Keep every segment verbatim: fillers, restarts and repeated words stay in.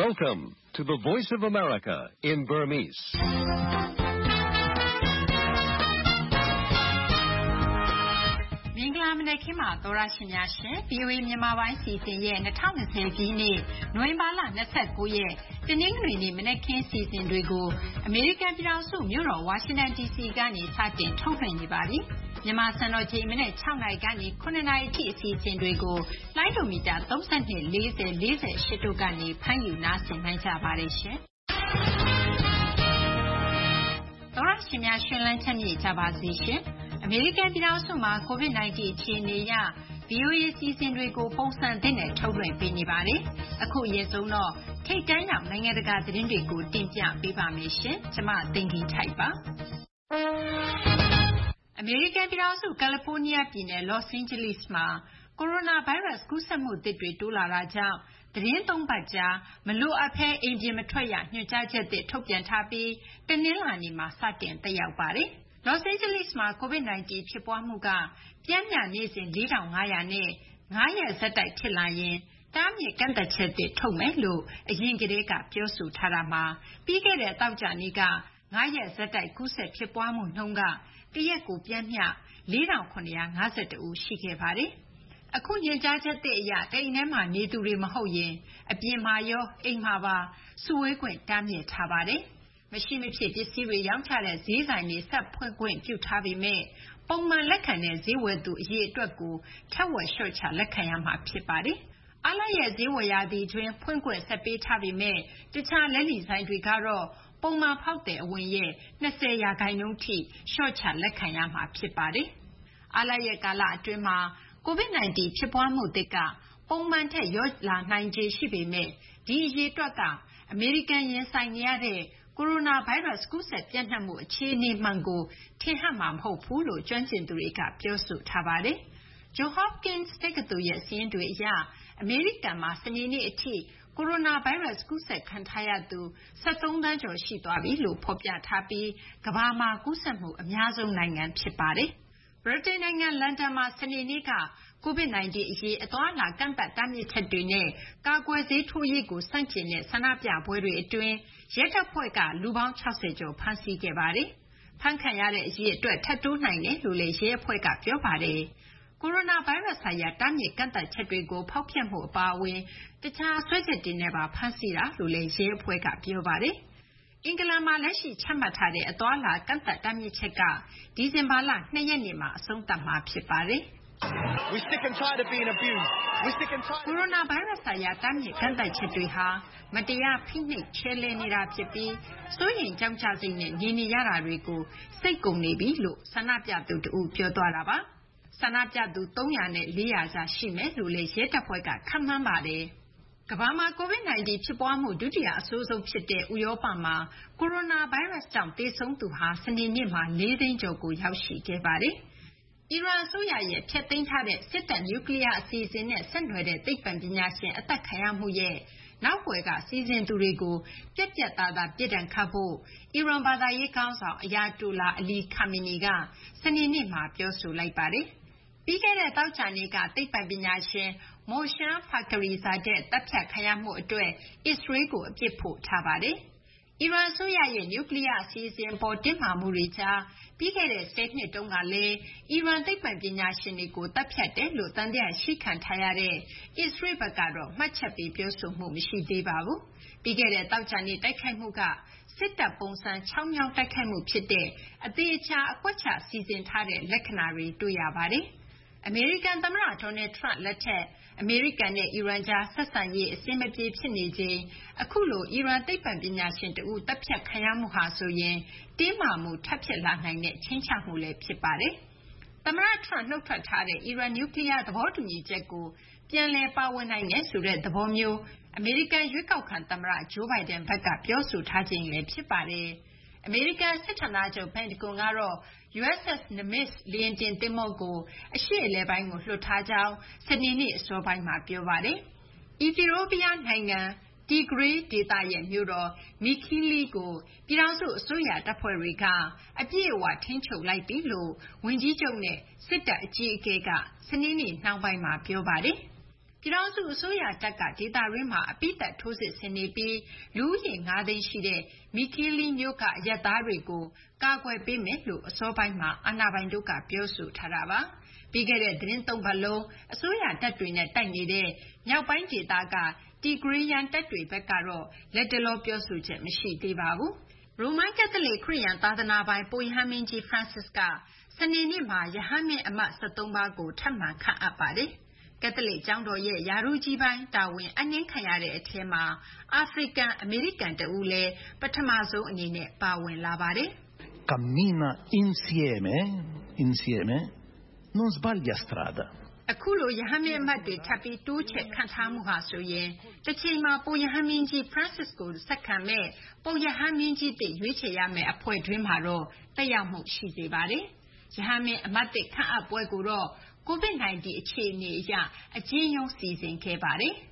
Welcome to the Voice of America in Burmese. ။မင်္ဂလာမနက်ခင်းပါသောရရှင်များရှင် ဗွီအိုအေ မြန်မာပိုင်းစီစဉ်ရဲ့၂၀၂၀ပြည့်နှစ်နိုဝင်ဘာလ၂၉ရက်တနင်္ဂနွေနေ့မနက်ခင်းစီစဉ်တွေကိုအမေရိကန်ပြည်ထောင်စုမြို့တော်ဝါရှင်တန် ဒီစီ ကနေစတင်ထုတ်လွှင့်နေပါပြီ။မြန်မာစံတော်ချိန်မနက်၆နာရီကနေ၇နာရီအထိအစီအစဉ်တွေကိုလိုင်းဒိုမီတာ၃၂ ၄၀ ၄၈တို့ကနေဖမ်းယူနားဆင်နိုင်ကြပါတယ်ရှင်။သောရရှင်များရှင်လန်းချမ်းမြေ့ကြပါစေရှင်။အမေရိကန်ပြည်ထောင်စုမှာ ကိုဗစ် ၁၉ အခြေအနေအရ ဗွီအိုအေ အစီအစဉ်တွေကိုပုံစံသစ်နဲ့ထုတ်လွှင့်ပေးနေပါတယ်။အခုအရင်ဆုံးတော့ထိပ်တန်းရောက်နိုင်ငံတကာသတင်းတွေကိုတင်ပြပေးပါမယ်ရှင်။ကျွန်မသိင်္ဂီထိုက်ပါ။အမေရိကန်ပြည်ထောင်စုကယ်လီဖိုးနီးယားပြည်နယ်လော့စ်အိန်ဂျလိစ်မှာကိုရိုနာဗိုင်းရပ်စ်ကူးစက်မှုသစ်တွေတိုးလာတာကြောင့်သီတင်းသုံးပတ်ကြာမလိုအပ်ဘဲအိမ်ပြင်မထွက်ရညွှန်ကြားချက်သစ်ထုတ်ပြန်ထားပြီးတနင်္လာနေ့မှာစတင်သက်ရောက်ပါတယ်။လော့စ်အိန်ဂျလိစ်မှာကိုဗစ် ၁၉ ဖြစ်ပွားမှုကပျမ်းမျှနေ့စဉ်၄၅၀၀နဲ့၅ရက်ဆက်တိုက်ဖြစ်လာရင်တားမြစ်ကန့်သတ်ချက်သစ်ထုတ်မယ်လို့အရင်ကတည်းကပြောဆိုထားတာမှာပြီးခဲ့တဲ့သောကြာနေ့က၅ရက်ဆက်တိုက်ကူးစက်ဖြစ်ပွားမှုနှုန်းကတရက်ကိုပျမ်းမျှ၄၇၅၁ဦးရှိခဲ့ပါတယ်။အခုညွှန်ကြားချက်သစ်အရတအိမ်ထဲမှာနေသူတွေမဟုတ်ရင်အပြင်မှာရောအိမ်မှာပါစုဝေးခွင့်တားမြစ်ထားပါတယ်။မရှိမဖြစ်ပစ္စည်းတွေရောင်းချတဲ့ဈေးဆိုင်တွေဆက်ဖွင့်ခွင့်ပြုထားပေမဲ့ပုံမှန်လက်ခံတဲ့ဈေးဝယ်သူအရေအတွက်ကိုထက်ဝက်လျှော့ချလက်ခံရမှာဖြစ်ပါတယ်။အားလပ်ရက်ဈေးဝယ်ရာသီတွင်ဖွင့်ခွင့်ဆက်ပေးထားပေမဲ့တခြားလက်လီဆိုင်တွေကတော့ပုံမှန်ဖောက်တဲ့အဝင်ရဲ့၂၀ရာခိုင်နှုန်းထိလျှော့ချလက်ခံရမှာဖြစ်ပါတယ်။အားလပ်ရက်ကာလအတွင်းမှာကိုဗစ် ၁၉ ဖြစ်ပွားမှုသစ်ကပုံမှန်ထက်လျော့လာနိုင်ခြေရှိပေမဲ့ဒီအရေအတွက်ကအမေရိကန်ရင်ဆိုင်နေရတဲ့ကိုရိုနာဗိုင်းရပ်စ်ကူးစက်ပြန့်နှံ့မှုအခြေအနေမှန်ကိုထင်ဟပ်မှာမဟုတ်ဘူးလို့ကျွမ်းကျင်သူတွေကပြောဆိုထားပါတယ်။ Johns Hopkins တက္ကသိုလ်ရဲ့စာရင်းတွေအရအမေရိကန်မှာစနေနေ့အထိကိုရိုနာဗိုင်းရပ်စ်ကူးစက်ခံထားရသူ၁၃သန်းကျော်ရှိသွားပြီလို့ဖော်ပြထားပြီးကမ္ဘာမှာကူးစက်မှုအများဆုံးနိုင်ငံဖြစ်ပါတယ်။ဗြိတိန်နိုင်ငံလန်ဒန်မှာစနေနေ့ကကိုဗစ် ၁၉ အရေးအသွားအလာကန့်သတ်တားမြစ်ချက်တွေနဲ့ကာကွယ်ဆေးထိုးရေးကိုဆန့်ကျင်တဲ့ဆန္ဒပြပွဲတွေအတွင်းရဲတပ်ဖွဲ့ကလူပေါင်း၆၀ကျော်ဖမ်းဆီးခဲ့ပါတယ်။ဖမ်းခံရတဲ့အရေးအတွက်ထပ်တိုးနိုင်တယ်လို့လည်းရဲအဖွဲ့ကပြောပါတယ်။ကိုရိုနာဗိုင်းရပ်စ်ဆိုင်ရာတားမြစ်ကန့်သတ်ချက်တွေကိုဖောက်ဖျက်မှုအပါအဝင်တခြားစွဲချက်တွေနဲ့ပါဖမ်းဆီးတာလို့လည်းရဲအဖွဲ့ကပြောပါတယ်။အင်္ဂလန်မှာလက်ရှိချမှတ်ထားတဲ့အသွားအလာကန့်သတ်တားမြစ်ချက်ကဒီဇင်ဘာလ၂ရက်နေ့မှာအဆုံးသတ်မှာဖြစ်ပါတယ်။ We sick and tired of being abused. We sick and tired. ကိုရိုနာဗိုင်းရပ်စ်ဆိုင်ရာတားမြစ်ကန့်သတ်ချက်တွေဟာမတရားဖိနှိပ်ချဲလဲနေတာဖြစ်ပြီးစိုးရိမ်ကြောင့်ကြစိတ်နဲ့နေနေရတာတွေကိုစိတ်ကုန်နေပြီလို့ဆန္ဒပြသူတဦးပြောသွားတာပါ။ဆန္ဒပြသူ၃၀၀နဲ့၄၀၀ကြားရှိမယ်လို့လည်းရဲတပ်ဖွဲ့ကခန့်မှန်းပါတယ်။ကမ္ဘာမှာကိုဗစ် ၁၉ ဖြစ်ပွားမှုဒုတိယအဆိုးဆုံးဖြစ်တဲ့ဥရောပမှာကိုရိုနာဗိုင်းရပ်စ်ကြောင့်သေဆုံးသူဟာစနေနေ့မှာ၄သိန်းကျော်ကိုရောက်ရှိခဲ့ပါတယ်။အီရန်အစိုးရရဲ့ဖျက်သိမ်းထားတဲ့စစ်တပ်နျူကလ িয়ার အစီအစဉ်နဲ့ဆက်နွယ်တဲ့သိပ္ပံပညာရှင်အသက်ခံရမှုရဲ့နောက်ွယ်ကစီစဉ်သူတွေကိုပြတ်ပြတ်သားသားပြစ်ဒဏ်ခတ်ဖို့အီရန်ဘာသာရေးခေါင်းဆောင်အယာတိုလာအလီခါမီနီကစနေနေ့မှာပြောဆိုလိုက်ပါတယ်။ပြီးခဲ့တဲ့သောကြာနေ့ကသိပ္ပံပညာရှင်မိုရှာဖာခရီဇာဒက်တပ်ဖြတ်ခံရမှုအတွက်အစ္စရေးကိုအပြစ်ဖို့ထားပါတယ်။အီရန်အစိုးရရဲ့နျူကလ িয়ার အစီအစဉ်အပေါ်တင်းမာမှုတွေကြားပြီးခဲ့တဲ့ဆယ်နှစ်တုန်းကလည်းအီရန်သိပ္ပံပညာရှင်တွေကိုတပ်ဖြတ်တယ်လို့သံသယရှိခံထားရတဲ့အစ္စရေးဘက်ကတော့မှတ်ချက်ပေးပြောဆိုမှုမရှိသေးပါဘူး။ပြီးခဲ့တဲ့သောကြာနေ့တိုက်ခိုက်မှုကစစ်တပ်ပုံစံချောင်းမြောင်းတိုက်ခိုက်မှုဖြစ်တဲ့အသေးအချာအကွက်ချစီစဉ်ထားတဲ့လက္ခဏာတွေတွေ့ရပါတယ်။အမေရိကန်သမ္မတဒေါ်နယ်ထရန့်လက်ထက်အမေရိကန်နဲ့အီရန်ကြားဆက်ဆံရေးအဆင်မပြေဖြစ်နေချိန်အခုလိုအီရန်သိပ္ပံပညာရှင်တဦးတပ်ဖြတ်ခံရမှုဟာဆိုရင်တင်းမာမှုထပ်ဖြစ်လာနိုင်တဲ့ခြိမ်းခြောက်မှုလည်းဖြစ်ပါတယ်။သမ္မတထရန့်နှုတ်ထွက်ထားတဲ့အီရန်နျူကလ িয়ার သဘောတူညီချက်ကိုပြန်လည်ပါဝင်နိုင်တယ်ဆိုတဲ့သဘောမျိုးအမေရိကန်ရွေးကောက်ခံသမ္မတဂျိုးဘိုင်ဒန်ဘက်ကပြောဆိုထားခြင်းလည်းဖြစ်ပါတယ်။အမေရိကန်စစ်ဌာနချုပ်ပန်တဂွန်ကတော့ ယူအက်စ်အက်စ် Nimitz လေယာဉ်တင်သင်္ဘောကိုအရှေ့အလယ်ပိုင်းကိုလွှတ်ထားကြောင်းစနေနေ့အစောပိုင်းမှာပြောပါတယ်။အီသီယိုးပီးယားနိုင်ငံတီဂရေးဒေသရဲ့မြို့တော် Mekelle ကိုပြည်ထောင်စုအစိုးရတပ်ဖွဲ့တွေကအပြည့်အဝထိန်းချုပ်လိုက်ပြီလို့ဝန်ကြီးချုပ်နဲ့စစ်တပ်အကြီးအကဲကစနေနေ့နှောင်းပိုင်းမှာပြောပါတယ်။ပြည်ထောင်စုအစိုးရတပ်ကဒေသတွင်းမှာအပိသက်ထိုးစစ်ဆင်နေပြီးလူဦးရေ၅သိန်းရှိတဲ့မီကီလီမြို့ကအရပ်သားတွေကိုကာကွယ်ပေးမယ်လို့အစောပိုင်းမှာအာဏာပိုင်တို့ကပြောဆိုထားတာပါ။ပြီးခဲ့တဲ့သီတင်းသုံးပတ်လုံးအစိုးရတပ်တွေနဲ့တိုက်နေတဲ့မြောက်ပိုင်းဒေသကတီဂရီယန်တပ်တွေဘက်ကတော့လက်တလောပြောဆိုချက်မရှိသေးပါဘူး။ရိုမန်ကက်သလစ်ခရစ်ယာန်သာသနာပိုင်ပုပ်ရဟန်းမင်းကြီး Francis ကစနေနေ့မှာရဟန်းမင်းအမတ်၁၃ပါးကိုထပ်မံခန့်အပ်ပါတယ်။ကက်သလစ်ကျောင်းတော်ရဲ့ယာထူးကြီးပိုင်းတာဝန်အနှင်းခံရတဲ့အထဲမှာအာဖရိကန်အမေရိကန်တဦးလည်းပထမဆုံးအနေနဲ့ပါဝင်လာပါတယ်။ Cammina insieme insieme non sbaglia strada အခုလိုရဟန်းမင်းအမတ်တွေထပ်ပြီးတိုးချဲ့ခန့်ထားမှုဟာဆိုရင်တစ်ချိန်မှာပုပ်ရဟန်းမင်းကြီး Francis ကိုဆက်ခံမဲ့ပုပ်ရဟန်းမင်းကြီးသစ်ရွေးချယ်ရမယ့်အဖွဲ့တွင်းမှာတော့တက်ရောက်မှုရှိစေပါတယ်။ရဟန်းမင်းအမတ်သစ်ခန့်အပ်ပွဲကိုတော့ ကိုဗစ် ၁၉ အခြေအနေအရအကျဉ်းရုံးစီစဉ်ခဲ့ပါတယ်။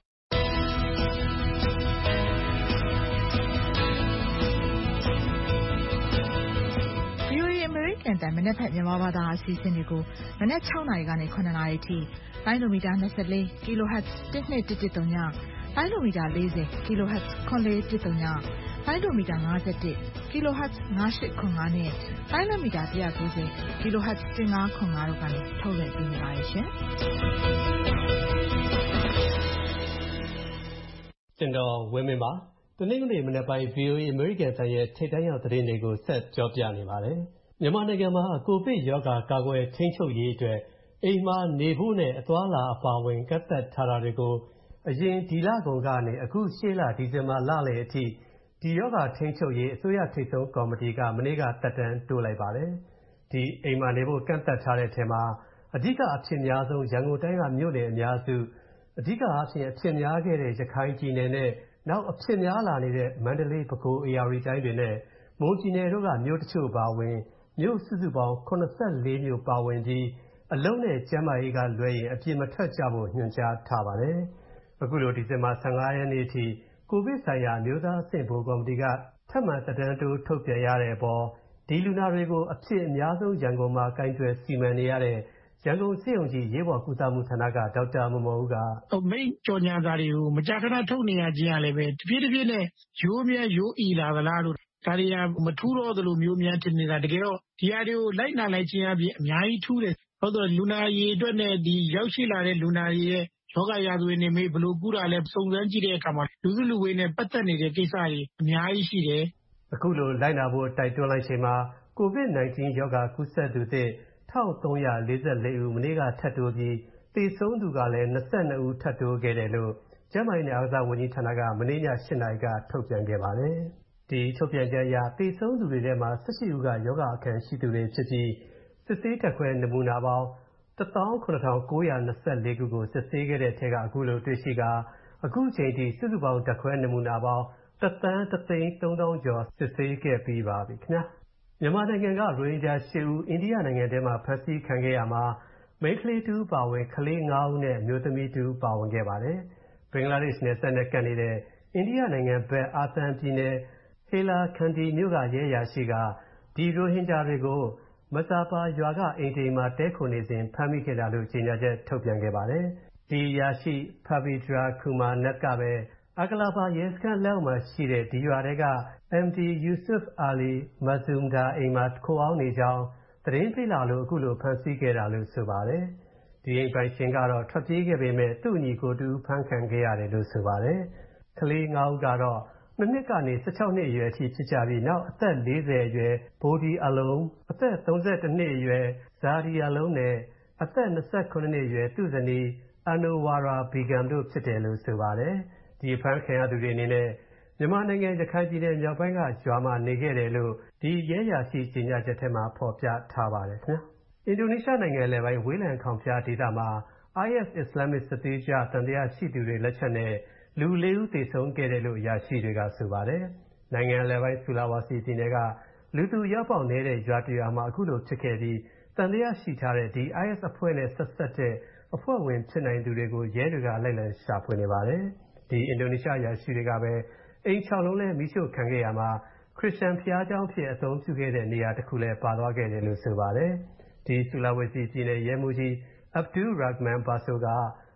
ဗွီအိုအေ American တန်မနက်ဖြန်မြန်မာဘာသာအစီအစဉ်တွေကိုမနက်၆နာရီကနေ၇နာရီထိလိုင်းလိုမီတာ၂၄ kHz တစ်နှစ်တစ်တစ်သုံးညလိုင်းလိုမီတာ၄၀ kHz ခွန်လေးတစ်သုံးညလိုင်းလိုမီတာ၅၁ kHz ၅၈ခွန်၅နဲ့လိုင်းလိုမီတာ၁၉၀ kHz ၁၅ခွန်၅တို့ကနေထုတ်လွှင့်ပေးနေပါတယ်ရှင်။ကျွန်တော်ဝင်းမင်းပါတနင်္ဂနွေမနက်ပိုင်း ဗွီအိုအေ American တန်ရဲ့ထိပ်တန်းရောက်သတင်းတွေကိုဆက်ပြောပြနေပါတယ်။မြန်မာနိုင်ငံမှာကိုဗစ်ရောဂါကာကွယ်ထိန်းချုပ်ရေးအတွက်အိမ်မှာနေဖို့နဲ့အသွားလာအပါအဝင်ကန့်သတ်ထားတာတွေကိုအရင်ဒီလကုန်ကနေအခုရှေ့လဒီဇင်ဘာလလယ်အထိဒီရောဂါထိန်းချုပ်ရေးအစိုးရထိပ်ဆုံးကော်မတီကမနေ့ကတက်တန်းတိုးလိုက်ပါတယ်။ဒီအိမ်မှာနေဖို့ကန့်သတ်ထားတဲ့ထဲမှာအဓိကအဖြစ်များဆုံးရန်ကုန်တိုင်းကမြို့နယ်အများစုအဓိကအဖြစ်အဖြစ်များခဲ့တဲ့ရခိုင်ပြည်နယ်နဲ့နောက်အဖြစ်များလာနေတဲ့မန္တလေးပဲခူးအေရဝတီတိုင်းတွေနဲ့မွန်ပြည်နယ်တို့ကမြို့တချို့ပါဝင်မြို့စုစုပေါင်း၇၄မြို့ပါဝင်ပြီးအလုံးနဲ့ကျန်းမာရေးကလွဲရင်အပြည့်မထွက်ကြဖို့ညွှန်ကြားထားပါတယ်။အခုလိုဒီဇင်ဘာ၁၅ရက်နေ့အထိကိုဗစ်ဆိုင်ရာမျိုးသားအဆင့်ဘိုးကော်မတီကထပ်မံသက်တမ်းတိုးထုတ်ပြန်ရတဲ့အပေါ်ဒီလူနာတွေကိုအဖြစ်အများဆုံးရန်ကုန်မှာကင်တွယ်စီမံနေရတဲ့ရန်ကုန်စေယုံကြီးရေးပေါ်ကုသမှုဌာနကဒေါက်တာမော်မော်ဦးကမိန့်ကြော်ညာစာတွေကိုမကြာခဏထုတ်နေရခြင်းကလည်းပဲတဖြည်းတဖြည်းနဲ့ရိုးမြဲရိုးအီလာသလားလို့ဒါတွေကမထူးတော့သလိုမျိုးများထင်နေတာတကယ်တော့ဒီဟာတွေကိုလိုက်နာလိုက်ခြင်းအပြင်အများကြီးထူးတယ်ဟုတ်တော့လူနာရေအတွက်နဲ့ဒီရောက်ရှိလာတဲ့လူနာတွေရဲ့ယောဂရာဇဝင်တွေမေးဘလို့ကုတာလဲစုံစမ်းကြည့်တဲ့အခါမှာလူစုလူဝေးနဲ့ပတ်သက်နေတဲ့ကိစ္စတွေအများကြီးရှိတယ်အခုလိုလိုက်နာဖို့တိုက်တွန်းလိုက်ချိန်မှာကိုဗစ်၁၉ရောဂါကူးစက်သူသစ်၁၃၄၄ဦးမနေ့ကထပ်တိုးပြီးသေဆုံးသူကလည်း၂၂ဦးထပ်တိုးခဲ့တယ်လို့ကျန်းမာရေးနဲ့အားကစားဝန်ကြီးဌာနကမနေ့ည၈နာရီကထုတ်ပြန်ခဲ့ပါတယ်။ဒီထုတ်ပြန်ချက်အရသေဆုံးသူတွေထဲမှာ၁၈ဦးကယောဂအခံရှိသူတွေဖြစ်ပြီးစစ်ဆေးဓာတ်ခွဲနမူနာပေါင်း၁သောင်းခုနှစ်ထောင်ကိုးရာ၂၄ခုကိုစစ်ဆေးခဲ့တဲ့ထဲကအခုလိုတွေ့ရှိကအခုချိန်ထိစုစုပေါင်းဓာတ်ခွဲနမူနာပေါင်းတစ်သန်းတစ်သိန်းသုံးသောင်းကျော်စစ်ဆေးခဲ့ပြီးပါပြီခင်ဗျာ။မြန်မာနိုင်ငံကရိုဟင်ဂျာ၈ဦးအိန္ဒိယနိုင်ငံထဲမှာဖမ်းဆီးခံခဲ့ရမှာမိန်းကလေးတူပါဝင်ကလေး၅ဦးနဲ့မျိုးသမီးတူပါဝင်ခဲ့ပါတယ်။ဘင်္ဂလားဒေ့ရှ်နယ်စပ်နဲ့ကပ်နေတဲ့အိန္ဒိယနိုင်ငံဘက်အာသံပြည်နယ်ဟေလာခန်ဒီမြို့ကရဲရရှိကဒီရိုဟင်ဂျာတွေကိုမဇာပါရွာကအိမ်တိမ်မှာတဲခိုနေစဉ်ဖမ်းမိခဲ့တာလို့ကြေညာချက်ထုတ်ပြန်ခဲ့ပါတယ်။ဒီရရှိဖဗီဒရာကူမာနတ်ကပဲအကလာပါရဲစခန်းလက်အောက်မှာရှိတဲ့ဒီရွာတွေက အမ် ဒီ Yusuf Ali Mazumdar အိမ်မှာခိုအောင်နေကြောင်းသတင်းပေးလာလို့အခုလိုဖမ်းဆီးခဲ့တာလို့ဆိုပါတယ်။ဒီအိမ်ပိုင်ရှင်ကတော့ထွက်ပြေးခဲ့ပေမဲ့သူ့ညီကိုတူဖမ်းခံခဲ့ရတယ်လို့ဆိုပါတယ်။ကလေး၅ဦးကတော့နှစ်နှစ်ကနေ၁၆နှစ်အရွယ်အထိဖြစ်ကြပြီးနောက်အသက်၄၀အရွယ်ဘိုဒီအလုံးအသက်၃၁နှစ်အရွယ်ဇာဒီအလုံးနဲ့အသက်၂၉နှစ်အရွယ်သူ့ဇနီးအနိုဝါရာဘီဂမ်တို့ဖြစ်တယ်လို့ဆိုပါတယ်။ဒီဖမ်းခံရသူတွေအနေနဲ့မြန်မာနိုင်ငံရခိုင်ပြည်နယ်မြောက်ပိုင်းကရွာမှာနေခဲ့တယ်လို့ဒီရဲရရှိကြေညာချက်ထဲမှာဖော်ပြထားပါတယ်ခင်ဗျာ။အင်ဒိုနီးရှားနိုင်ငံလယ်ပိုင်းဝေးလံခေါင်ဖျားဒေသမှာ အိုင်အက်စ် အစ္စလာမစ်စစ်သွေးကြွသံသယရှိသူတွေလက်ချက်နဲ့လူလေးဦးသေဆုံးခဲ့တယ်လို့အရာရှိတွေကဆိုပါတယ်။နိုင်ငံလယ်ပိုင်းဆူလာဝါစီပြည်နယ်ကလူသူရောက်ပေါက်နေတဲ့ရွာတရွာမှာအခုလိုဖြစ်ခဲ့ပြီးသံသယရှိထားတဲ့ဒီ အိုင်အက်စ်အဖွဲ့နဲ့ဆက်ဆက်တဲ့အဖွဲ့ဝင်ဖြစ်နိုင်သူတွေကိုရဲတွေကလိုက်လံရှာဖွေနေပါတယ်။ဒီအင်ဒိုနီးရှားအရာရှိတွေကပဲအိမ်ခြောက်လုံးလဲမီးရှို့ခံခဲ့ရမှာခရစ်ယာန်ဘုရားကျောင်းဖြစ်အသုံးပြုခဲ့တဲ့နေရာတစ်ခုလဲပါသွားခဲ့တယ်လို့ဆိုပါတယ်။ဒီဆူလာဝါစီပြည်နယ်ရဲမှူးကြီးအဗ်ဒူးရာဂ်မန်ဘာဆိုက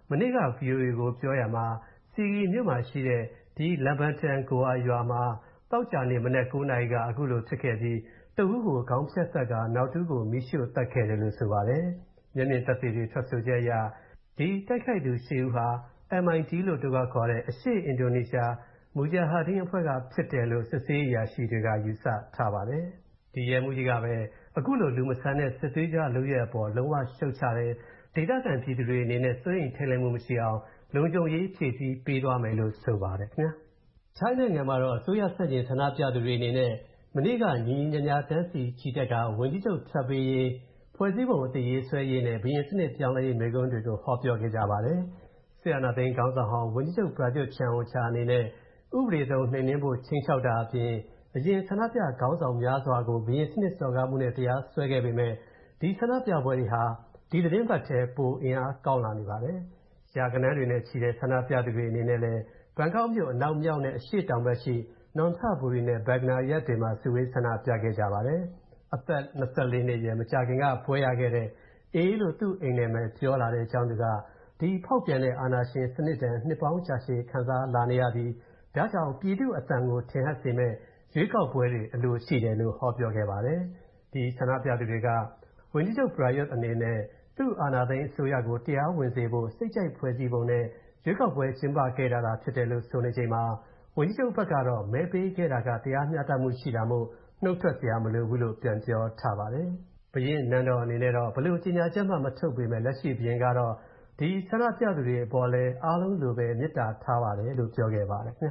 မနေ့က ဗီအိုအေ ကိုပြောရမှာစီဂီမြို့မှာရှိတဲ့ဒီလမ်ဘန်တန်ကိုအာရွာမှာတောက်ကြနေမနက်၉နာရီကအခုလိုဖြစ်ခဲ့ပြီးတဦးကိုခေါင်းဖြတ်သက်ကနောက်တူးကိုမိရှို့တတ်ခဲ့တယ်လို့ဆိုပါတယ်။မျက်မြင်သက်သေတွေထွက်ဆိုချက်အရဒီတိုက်ခိုက်သူရှစ်ဦးဟာ M I T လို့တူကခေါ်တဲ့အရှေ့အင်ဒိုနီးရှားမူဂျာဟာဒင်းအဖွဲ့ကဖြစ်တယ်လို့စစ်ဆေးအရာရှိတွေကယူဆထားပါတယ်။ဒီရဲမှုကြီးကပဲအခုလိုလူမဆန်တဲ့စစ်သွေးကြလုပ်ရအပေါ်လုံးဝရှုတ်ချတယ်ဒေသခံပြည်သူတွေအနေနဲ့စိုးရိမ်ထိတ်လန့်မှုမရှိအောင်လုံခြုံရေးဖြည့်ဆည်းပေးသွားမယ်လို့ဆိုပါတယ်ခင်ဗျာ။ထိုင်းနိုင်ငံမှာတော့အစိုးရဆက်ကျင်ဆန္ဒပြသူတွေအနေနဲ့မနေ့ကညီညီညာညာတန်းစီချီတက်ကဝန်ကြီးချုပ်ထပ်ပေးရေးဖွဲ့စည်းပုံအသစ်ရေးဆွဲရေးနဲ့ဘီရင်စနစ်ပြောင်းလဲရေးမိန့်ခွန်းတွေကိုဟောပြောခဲ့ကြပါတယ်။ဆီယနာသိန်းခေါင်းဆောင်ဟောင်းဝန်ကြီးချုပ်ပရာဂျွတ်ချန်အိုချာအနေနဲ့ဥပဒေသုံးနှိမ်နင်းဖို့ချင်းချောက်တာအပြင်အရင်ဆန္ဒပြခေါင်းဆောင်များစွာကိုဘီရင်စနစ်စော်ကားမှုနဲ့တရားစွဲခဲ့ပေမဲ့ဒီဆန္ဒပြပွဲတွေဟာဒီသတင်းပတ်ထဲပိုအင်အားကောင်းလာနေပါတယ်။ရာဂဏန်းတွေနဲ့ချီတဲ့ဆန္ဒပြသူတွေအနေနဲ့လည်းဘန်ကောက်မြို့အနောက်မြောက်နဲ့အရှေ့တောင်ဘက်ရှိနွန်ထဘူရီနဲ့ဘက်ဂနာရက်တွေမှာစုဝေးဆန္ဒပြခဲ့ကြပါတယ်။အသက်၂၄နှစ်အရွယ်မကြာခင်ကပွဲရခဲ့တဲ့အေးလို့သူ့အိမ်နယ်မှာပြောလာတဲ့အကြောင်းတွေကဒီဖောက်ပြန်တဲ့အာဏာရှင်စနစ်တန်းနှစ်ပေါင်းကြာရှည်ခံစားလာနေရပြီးဒါကြောင့်ပြည်သူအသံကိုထင်ဟပ်စေမဲ့ရွေးကောက်ပွဲတွေအလိုရှိတယ်လို့ဟောပြောခဲ့ပါတယ်။ဒီဆန္ဒပြသူတွေကဝန်ကြီးချုပ်ပရာယွတ်အနေနဲ့သူ့အာဏာသိမ်းအစိုးရကိုတရားဝင်စေဖို့စိတ်ကြိုက်ဖွဲ့စည်းပုံနဲ့ရွေးကောက်ပွဲကျင်းပခဲ့တာဖြစ်တယ်လို့ဆိုနေချိန်မှာဝန်ကြီးချုပ်ဘက်ကတော့မဲပေးခဲ့တာကတရားမျှတမှုရှိတာမို့နှုတ်ထွက်စရာမလိုဘူးလို့ပြန်ပြောထားပါတယ်။ဘုရင်နန်းတော်အနေနဲ့တော့ဘယ်လိုကြေညာချက်မှမထုတ်ပေမဲ့လက်ရှိဘုရင်ကတော့ဒီဆန္ဒပြသူတွေအပေါ်လဲအားလုံးလိုပဲမေတ္တာထားပါတယ်လို့ပြောခဲ့ပါတယ်ခင်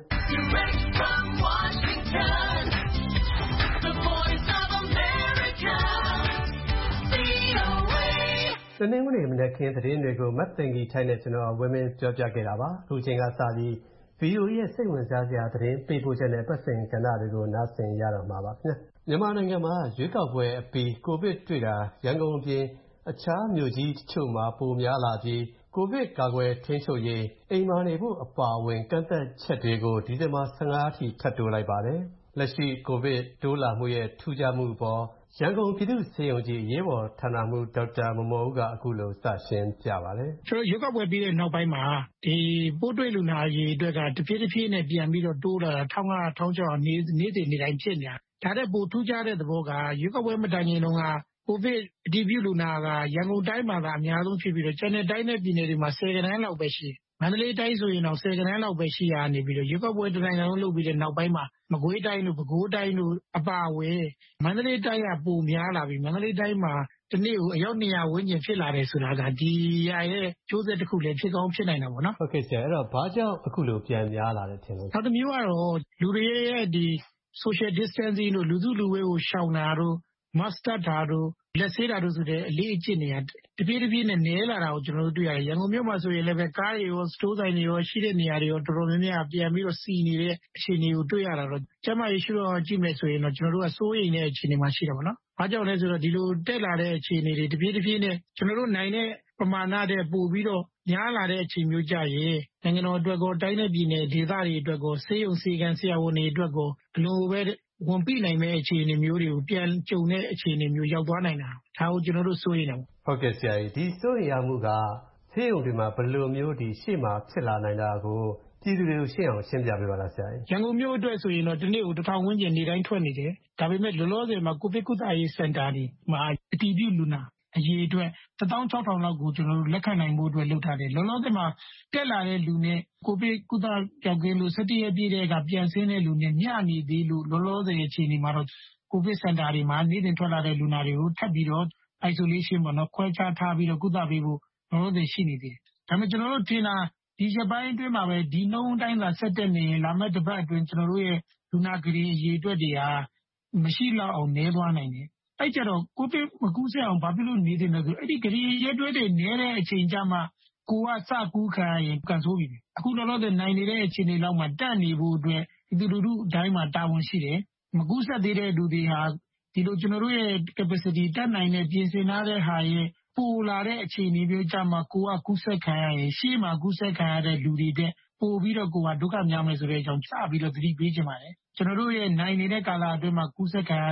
ဗျာ။တနင်္ဂနွေမနက်ခင်းသတင်းတွေကိုမတ်သိင်္ဂီထိုင်းနဲ့ကျွန်တော်ဝင်းမင်းပြောပြခဲ့တာပါအခုချိန်ကစပြီး ဗီအိုအေ ရဲ့စိတ်ဝင်စားစရာသတင်းပေးပို့ချက်နဲ့ပတ်စင်ကဏ္ဍတွေကိုနားဆင်ရတော့မှာပါခင်ဗျာမြန်မာနိုင်ငံမှာရွေးကောက်ပွဲအပြီးကိုဗစ်တွေ့တာရန်ကုန်အပြင်အခြားမြို့ကြီးတချို့မှာပိုများလာပြီးကိုဗစ်ကာကွယ်ထိန်းချုပ်ရေးအိမ်မာနေဖို့အပါအဝင်ကန့်သတ်ချက်တွေကိုဒီဇင်ဘာ၁၅အထိထပ်တိုးလိုက်ပါတယ်လက်ရှိကိုဗစ်တိုးလာမှုရဲ့ထူးခြားမှုအပေါ်ရန်ကုန်ပြည်သူ့ဆေးရုံကြီးရေးပေါ်ဌာနမှူးဒေါက်တာမော်မော်ဦးကအခုလိုစရှင်းပြပါတယ်။ကျွန်တော်ရွေးကောက်ပွဲပြီးတဲ့နောက်ပိုင်းမှာဒီပိုးတွေ့လူနာရေးအတွက်ကတဖြည်းဖြည်းနဲ့ပြန်ပြီးတော့တိုးလာတာ၁၅၀၀ ၁၆၀၀နေ့နေ့စဉ်နေ့တိုင်းဖြစ်နေတာ။ဒါတဲ့ပိုထူးခြားတဲ့သဘောကရွေးကောက်ပွဲမတိုင်ခင်တုန်းကကိုဗစ်အတည်ပြုလူနာကရန်ကုန်တိုင်းမှာကအများဆုံးဖြစ်ပြီးတော့ကျန်တဲ့တိုင်းနဲ့ပြည်နယ်တွေမှာဆယ်ကဏန်းလောက်ပဲရှိတယ်။မန္တလေးတိုင်းဆိုရင်တော့ဆယ်ကဏန်းလောက်ပဲရှိရနေပြီးတော့ရွေးကောက်ပွဲတနိုင်ငံလုံးလုပ်ပြီးတဲ့နောက်ပိုင်းမှာမကွေးတိုင်းတို့ပဲခူးတိုင်းတို့အပါအဝင်မန္တလေးတိုင်းကပိုများလာပြီးမန္တလေးတိုင်းမှာတနေ့ကိုအယောက်၂၀၀ဝန်းကျင်ဖြစ်လာတယ်ဆိုတာကဒီရဲ့ကျိုးဆက်တစ်ခုလည်းဖြစ်ကောင်းဖြစ်နိုင်တာပေါ့နော်။ဟုတ်ကဲ့ဆရာအဲ့တော့ဘာကြောင့်အခုလိုပြန်များလာတယ်ထင်လို့။နောက်တစ်မျိုးကတော့လူတွေရဲ့ဒီ social distancing တို့လူစုလူဝေးကိုရှောင်တာတို့ mask တပ်တာတို့လက်ဆေးတာတို့ဆိုတဲ့အလေးအကျင့်တွေကတပြေးတပြေးနဲ့နည်းလာတာကိုကျွန်တော်တို့တွေ့ရတယ်။ရန်ကုန်မြို့မှာဆိုရင်လည်းပဲကားတွေရောစတိုးဆိုင်တွေရောရှိတဲ့နေရာတွေရောတော်တော်များများပြန်ပြီးတော့စီနေတဲ့အခြေအနေကိုတွေ့ရတာတော့ကျမကြီးရှိတော့ကြည့်မယ်ဆိုရင်တော့ကျွန်တော်တို့ကစိုးရိမ်တဲ့အခြေအနေမှာရှိတယ်ပေါ့နော်။ဘာကြောင့်လဲဆိုတော့ဒီလိုတက်လာတဲ့အခြေအနေတွေတပြေးတပြေးနဲ့ကျွန်တော်တို့နိုင်တဲ့ပမာဏတဲ့ပို့ပြီးတော့များလာတဲ့အချိန်မျိုးကြရင်နိုင်ငံတော်အတွက်ကောတိုင်းနယ်ပြည်နယ်ဒေသတွေအတွက်ကောဆေးရုံဆေးကန်းဆရာဝန်တွေအတွက်ကောဘလို့ပဲဝန်ပြနိုင်မဲ့အခြေအနေမျိုးတွေကိုပြန်ကြုံတဲ့အခြေအနေမျိုးရောက်သွားနိုင်တာဒါကိုကျွန်တော်တို့စိုးရိမ်တယ်ဟုတ်ကဲ့ဆရာကြီးဒီစိုးရိမ်ရမှုကဆေးရုံတွေမှာဘယ်လိုမျိုးဒီရှေ့မှာဖြစ်လာနိုင်တာကိုပြည်သူတွေကိုရှင်းအောင်ရှင်းပြပေးပါလားဆရာကြီးရန်ကုန်မြို့အတွက်ဆိုရင်တော့ဒီနေ့ကိုတစ်ထောင်ဝန်းကျင်နေတိုင်းထွက်နေတယ်ဒါပေမဲ့လောလောဆယ်မှာကိုဗစ်ကုသရေးစင်တာတွေမှာအတည်ပြုလူနာအရေးအတွက်တစ်သောင်းခြောက်ထောင်လောက်ကိုကျွန်တော်တို့လက်ခံနိုင်မှုအတွက်လုပ်ထားတယ်လောလောဆယ်မှာတက်လာတဲ့လူနဲ့ကိုဗစ်ကုသကြောက်ကင်းလို့၁၁ရက်ပြည့်တဲ့ကပြန်ဆင်းတဲ့လူနဲ့ညနေသေးလို့လောလောဆယ်အခြေအနေမှာတော့ကိုဗစ်စင်တာတွေမှာနေ့စဉ်ထွက်လာတဲ့လူနာတွေကိုထပ်ပြီးတော့ isolation ပေါ့နော်ခွဲခြားထားပြီးတော့ကုသပေးဖို့လောလောဆယ်ရှိနေသေးတယ်ဒါပေမဲ့ကျွန်တော်တို့ထင်တာဒီရက်ပိုင်းအတွင်းမှာပဲဒီနှုန်းတိုင်းသာဆက်တက်နေရင်လာမယ့်တစ်ပတ်အတွင်းကျွန်တော်တို့ရဲ့လူနာဂရီအရေးအတွက်တွေဟာမရှိလောက်အောင်နည်းသွားနိုင်တယ်အဲ့ကြတော့ကိုဗစ်မကူးစက်အောင်ဘာဖြစ်လို့နေတယ်လဲဆိုအဲ့ဒီဂရီရဲတွဲတွေနည်းတဲ့အချိန်ကြမှာကိုကစကူးခံရင်ကန်ဆိုးပြီအခုလောလောဆယ်နိုင်နေတဲ့အခြေအနေလောက်မှာတက်နေဖို့အတွက်ဒီလူလူအတိုင်းမှာတာဝန်ရှိတယ်မကူးစက်သေးတဲ့လူတွေဟာဒီလိုကျွန်တော်တို့ရဲ့ capacity တက်နိုင်တဲ့ပြင်ဆင်ထားတဲ့ဟာရဲ့ပိုလာတဲ့အခြေအနေမျိုးကြမှာကိုကကူးစက်ခံရရင်ရှေ့မှာကူးစက်ခံရတဲ့လူတွေတဲ့ပို့ပြီးတော့ကိုကဒုက္ခများမယ်ဆိုတဲ့အကြောင်းစပြီးတော့သတိပေးချင်ပါတယ်ကျွန်တော်တို့ရဲ့နိုင်နေတဲ့ကာလအတွင်းမှာကူးစက်ခံရတာကူ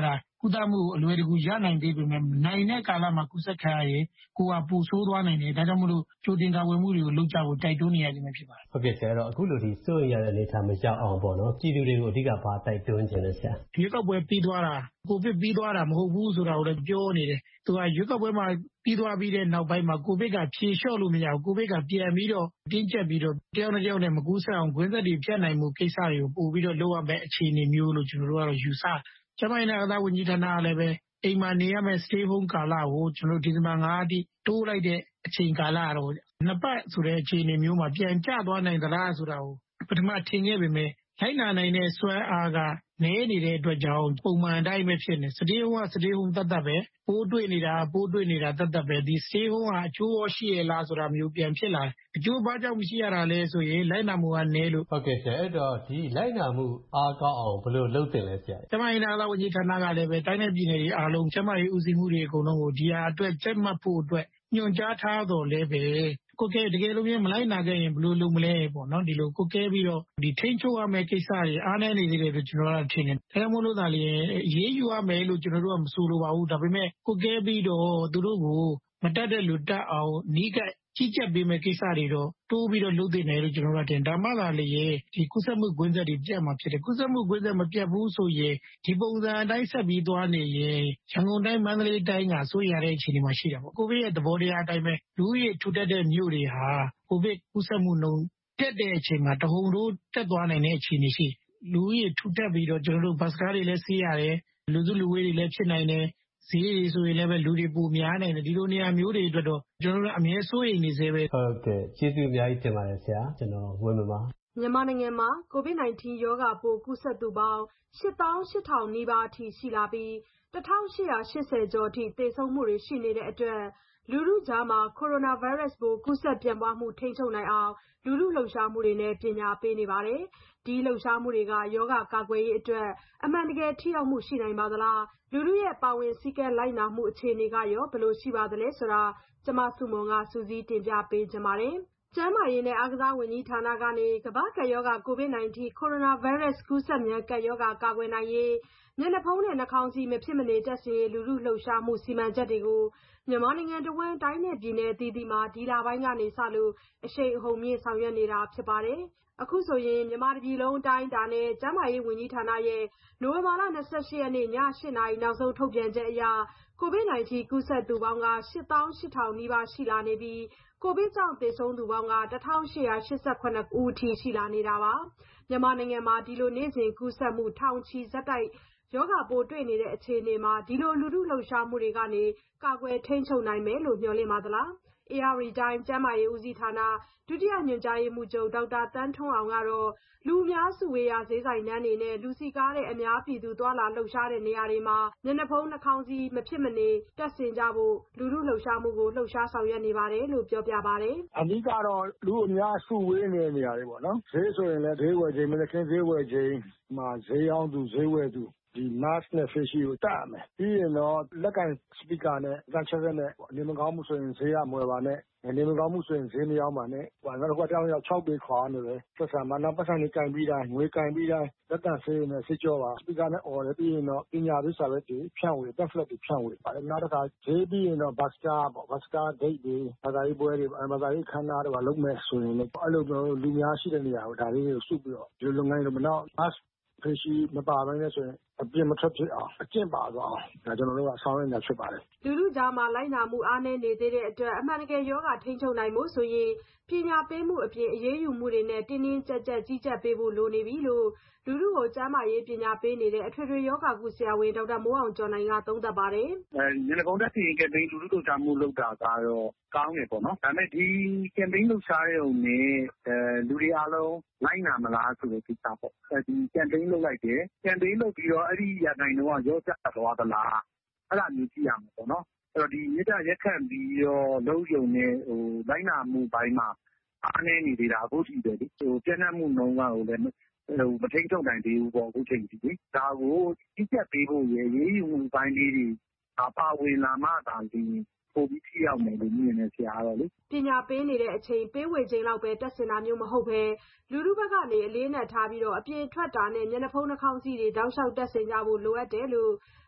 ကုသမှုအလွယ်တကူရနိုင်သေးပေမဲ့နိုင်တဲ့ကာလမှာကုသခံရရင်ကိုယ်ကပူဆိုးသွားနိုင်တယ်ဒါကြောင့်မလို့ကြိုတင်ကာကွယ်မှုတွေကိုလုပ်ကြဖို့တိုက်တွန်းနေရခြင်းဖြစ်ပါတယ်ဟုတ်ကဲ့ဆရာအဲ့တော့အခုလိုဒီစိုးရိမ်ရတဲ့အနေအထားမရောက်အောင်ပေါ့နော်ပြည်သူတွေကိုအဓိကဘာတိုက်တွန်းခြင်းလဲဆရာရွေးကောက်ပွဲပြီးသွားတာကိုဗစ်ပြီးသွားတာမဟုတ်ဘူးဆိုတာကိုလည်းပြောနေတယ်သူကရွေးကောက်ပွဲမှာပြီးသွားပြီးတဲ့နောက်ပိုင်းမှာကိုဗစ်ကဖြေလျှော့လို့မရဘူးကိုဗစ်ကပြန်ပြီးတော့တင်းကျပ်ပြီးတော့တယောက်နဲ့တယောက်နဲ့မကူးဆက်အောင်ခွင့်သက်တွေဖြတ်နိုင်မှုကိစ္စတွေကိုပို့ပြီးတော့လုပ်ရမယ့်အခြေအနေမျိုးလို့ကျွန်တော်တို့ကတော့ယူဆကျန်းမာရေးနဲ့အားကစားဝန်ကြီးဌာနကလည်းပဲအိမ်မှာနေရမယ့် stay home ကာလကိုကျွန်တော်ဒီဇင်ဘာ၅ရက်ထိတိုးလိုက်တဲ့အချိန်ကာလတော့နှစ်ပတ်ဆိုတဲ့အခြေအနေမျိုးမှာပြန်ကျသွားနိုင်သလားဆိုတာကိုပထမထင်ခဲ့ပေမဲ့လိုက်နာနိုင်တဲ့စွမ်းအားကနည်းနေတဲ့အတွက်ကြောင့်ပုံမှန်အတိုင်းပဲဖြစ်နေ stay home က stay home တတ်တတ်ပဲပိုးတွေ့နေတာပိုးတွေ့နေတာတတ်တတ်ပဲဒီ stay home ကအကျိုးရောရှိရလားဆိုတာမျိုးပြန်ဖြစ်လာတယ်အကျိုးဘာကြောင့်မရှိရတာလဲဆိုရင်လိုက်နာမှုကနည်းလို့ဟုတ်ကဲ့ဆရာအဲ့တော့ဒီလိုက်နာမှုအားကောင်းအောင်ဘယ်လိုလုပ်တင်လဲဆရာကျမအင်အားဝန်ကြီးဌာနကလည်းပဲတိုင်းနယ်ပြည်နယ်တွေအားလုံးကျမရေးဦးစီးမှုတွေအကုန်လုံးကိုဒီဟာအတွက်ကြက်မှတ်ဖို့အတွက်ညွှန်ကြားထားတော်လဲပဲကိုကဲတကယ်လို့မလိုက်နာခဲ့ရင်ဘယ်လိုလုပ်မလဲပေါ့နော်ဒီလိုကိုကဲပြီးတော့ဒီထိန်းချုပ်ရမယ့်ကိစ္စတွေအားနည်းနေသေးတယ်လို့ကျွန်တော်တို့ထင်တယ်ဒါကြောင့်မို့လို့သာလေရေးယူရမယ်လို့ကျွန်တော်တို့ကမဆိုလိုပါဘူးဒါပေမဲ့ကိုကဲပြီးတော့သူတို့ကိုမတတ်တဲ့လူတတ်အောင်နီးကပ်ကြီးကြပ်ပေးမယ့်ကိစ္စတွေတော့တိုးပြီးတော့လုပ်တင်တယ်လို့ကျွန်တော်တို့ထင်ဒါမှသာလေဒီကုသမှုကွင်းဆက်တွေပြတ်မှာဖြစ်တယ်ကုသမှုကွင်းဆက်မပြတ်ဘူးဆိုရင်ဒီပုံစံအတိုင်းဆက်ပြီးသွားနေရင်ရန်ကုန်တိုင်းမန္တလေးတိုင်းကဆိုရတဲ့အခြေအနေမှာရှိတာပေါ့ကိုဗစ်ရဲ့သဘောတရားအတိုင်းပဲလူကြီးထူထပ်တဲ့မြို့တွေဟာကိုဗစ်ကုသမှုနှုန်းတက်တဲ့အချိန်မှာတဟုန်ထိုးတက်သွားနိုင်တဲ့အခြေအနေရှိလူကြီးထူထပ်ပြီးတော့ကျွန်တော်တို့ဘတ်စကားတွေလည်းစီးရတယ်လူစုလူဝေးတွေလည်းဖြစ်နိုင်တယ်ဈေးတွေဆိုရင်လည်းပဲလူတွေပိုများနိုင်တယ်ဒီလိုနေရာမျိုးတွေအတွက်တော့ကျွန်တော်တို့အမြဲစိုးရိမ်နေသေးပဲဟုတ်ကဲ့ကျေးဇူးအများကြီးတင်ပါတယ်ဆရာကျွန်တော်ဝင်းမပါမြန်မာနိုင်ငံမှာ ကိုဗစ် nineteen ရောဂါပိုးကူးစက်သူပေါင်း ရှစ်သောင်းရှစ်ထောင် နီးပါးအထိရှိလာပြီး တစ်ထောင်ရှစ်ရာရှစ်ဆယ် ကျော်အထိသေဆုံးမှုတွေရှိနေတဲ့အတွက်လူထုကြားမှာကိုရိုနာဗိုင်းရပ်စ်ပိုးကူးစက်ပြန့်ပွားမှုထိန်းချုပ်နိုင်အောင်လူထုလှုပ်ရှားမှုတွေနဲ့ပညာပေးနေပါတယ်။ဒီလှုပ်ရှားမှုတွေကရောဂါကာကွယ်ရေးအတွက်အမှန်တကယ်ထိရောက်မှုရှိနိုင်ပါသလား။လူထုရဲ့ပါဝင်စည်းကမ်းလိုက်နာမှုအခြေအနေကရောဘယ်လိုရှိပါသလဲဆိုတာကျမစုမွန်ကစူးစီးတင်ပြပေးချင်ပါတယ်။ကျန်းမာရေးနဲ့အားကစားဝန်ကြီးဌာနကနေကမ္ဘာ့ကပ်ရောဂါကိုဗစ် nineteen ကိုရိုနာဗိုင်းရပ်စ်ကူးစက်မြန်ကပ်ရောဂါကာကွယ်နိုင်ရေးမျက်နှာဖုံးနဲ့နှာခေါင်းစည်းမဖြစ်မနေတပ်ဆင်ရေးလူထုလှုပ်ရှားမှုစီမံချက်တွေကိုမြန်မာနိုင်ငံတဝန်းတိုင်းနဲ့ပြည်နယ်အသီးသီးမှာဒီလပိုင်းကနေစလို့အရှိန်အဟုန်မြင့်ဆောင်ရွက်နေတာဖြစ်ပါတယ်။အခုဆိုရင်မြန်မာပြည်လုံးအတိုင်းအတာနဲ့ကျန်းမာရေးဝန်ကြီးဌာနရဲ့နိုဝင်ဘာလ၂၈ရက်နေ့ည၈နာရီနောက်ဆုံးထုတ်ပြန်ချက်အရကိုဗစ် nineteen ကူးစက်သူပေါင်းကရှစ်သောင်းရှစ်ထောင်နီးပါးရှိလာနေပြီးကိုဗစ်ကြောင့်သေဆုံးသူပေါင်းကတစ်ထောင်ရှစ်ရာရှစ်ဆယ်ခုနှစ်ဦးအထိရှိလာနေတာပါ။မြန်မာနိုင်ငံမှာဒီလိုနေ့စဉ်ကူးစက်မှုထောင်ချီဆက်တိုက်ရောဂါပိုးတွေ့နေတဲ့အခြေအနေမှာဒီလိုလူထုလှုပ်ရှားမှုတွေကနေကာကွယ်ထိန်းချုပ်နိုင်မယ်လို့မျှော်လင့်ပါသလား။ဧရာဝတီတိုင်းကျန်းမာရေးဦးစီးဌာနဒုတိယညွှန်ကြားရေးမှူးချုပ်ဒေါက်တာသန်းထွန်းအောင်ကတော့လူအများစုဝေးရာဈေးဆိုင်တန်းတွေနဲ့လူစည်ကားတဲ့အများပြည်သူသွားလာလှုပ်ရှားတဲ့နေရာတွေမှာမျက်နှာဖုံးနှာခေါင်းစည်းမဖြစ်မနေတပ်ဆင်ကြဖို့လူထုလှုပ်ရှားမှုကိုလှုပ်ရှားဆောင်ရွက်နေပါတယ်လို့ပြောပြပါတယ်။အဓိကတော့လူအများစုဝေးနေတဲ့နေရာတွေပေါ့နော်။ဈေးဆိုရင်လည်းဈေးဝယ်ချိန်မနေ့ကဈေးဝယ်ချိန်မှာဈေးရောင်းသူဈေးဝယ်သူဒီ mask နဲ့ face shield ကိုတပ်ရမယ်။ပြီးရင်တော့လက်ကင် speaker နဲ့အသံချဲ့စက်နဲ့နေမကောင်းမှုဆိုရင်ဈေးကမဝယ်ပါနဲ့။နေမကောင်းမှုဆိုရင်ဈေးမရောင်းပါနဲ့။နောက်တစ်ခုကတယောက်ယောက်ခြောက်ပေခွာနေတယ်။ဆက်ဆံပါနောက်ပတ်စံတွေကင်ပြီးတိုင်းငွေကင်ပြီးတိုင်းလက်တံဆေးနဲ့ဆေးကြောပါ speaker နဲ့អော်တယ်ပြီးရင်တော့ပညာပေးစာရွက်တွေဖြန့်ဝေ pamphlet တွေဖြန့်ဝေပါတယ်နောက်တစ်ခါဈေးပြီးရင်တော့ Buster ပေါ့ Buster date တွေဘာသာရေးပွဲတွေဘာသာရေးခမ်းနားတွေလုပ်မယ်ဆိုရင်လည်းအဲ့လိုမျိုးလူများရှိတဲ့နေရာကိုဒါလေးကိုစုပြီးတော့ဒီလုပ်ငန်းတွေမနောက် mask ဖေးရှိမပါဘဲနဲ့ဆိုရင်အပြစ်မထွက်ဖြစ်အောင်အကျင့်ပါသွားအောင်ဒါကျွန်တော်တို့ကဆောင်ရွက်နေတာဖြစ်ပါတယ်လူလူကြားမှာလိုက်နာမှုအားနည်းနေသေးတဲ့အတွက်အမှန်တကယ်ယောဂထိန်းချုပ်နိုင်မှုဆိုရင်ပညာပေးမှုအပြင်အရေးယူမှုတွေနဲ့တင်းတင်းကြပ်ကြပ်ကြီးကြပ်ပေးဖို့လိုနေပြီလို့လူလူကိုကျန်းမာရေးပညာပေးနေတဲ့အထွေထွေယောဂကုဆရာဝန်ဒေါက်တာမိုးအောင်ကျော်နိုင်ကသုံးသပ်ပါတယ်အဲညနေကုန်တက်စီကတိန်လူလူတို့ကြားမှုလုပ်တာကတော့ကောင်းတယ်ပေါ့နော်ဒါပေမဲ့ဒီ campaign လုပ်ရှားရုံနဲ့အဲလူတွေအားလုံးလိုက်နာမလားဆိုတဲ့ကိစ္စပေါ့အဲဒီ campaign လုပ်လိုက်တယ် campaign လုပ်ပြီးတော့အဲ့ဒီရတိုင်းတော့ရောကျသွားသလားအဲ့ဒါမျိုးကြည့်ရမှာပေါ့နော်အဲ့တော့ဒီမြစ်တာရက်ခတ်ပြီးတော့လုံးယုံနဲ့ဟိုလိုက်နာမှုပိုင်းမှာအားနည်းနေသေးတာအခုကြည့်တယ်ဒီဟိုပြန့်နှံ့မှုနှုန်းကဟိုလည်းဟိုမထိန်ထုတ်နိုင်သေးဘူးပေါ့အခုချိန်ကြီးဒါကိုကြီးကြပ်ပေးဖို့ရရေးယူမှုပိုင်းလေးတွေပါဝင်လာမှသာဒီပိုပြီးထိရောက်မယ်လို့မြင်နေဆရာတော့လေပညာပေးနေတဲ့အချိန်ပေးဝေချိန်လောက်ပဲတက်စင်တာမျိုးမဟုတ်ပဲလူလူဘက်ကနေအလေးနဲ့ထားပြီးတော့အပြေထွက်တာနဲ့မျက်နှာဖုံးနှာခေါင်းစည်းတွေတောက်လျှောက်တက်ဆင်ကြဖို့လိုအပ်တယ်လို့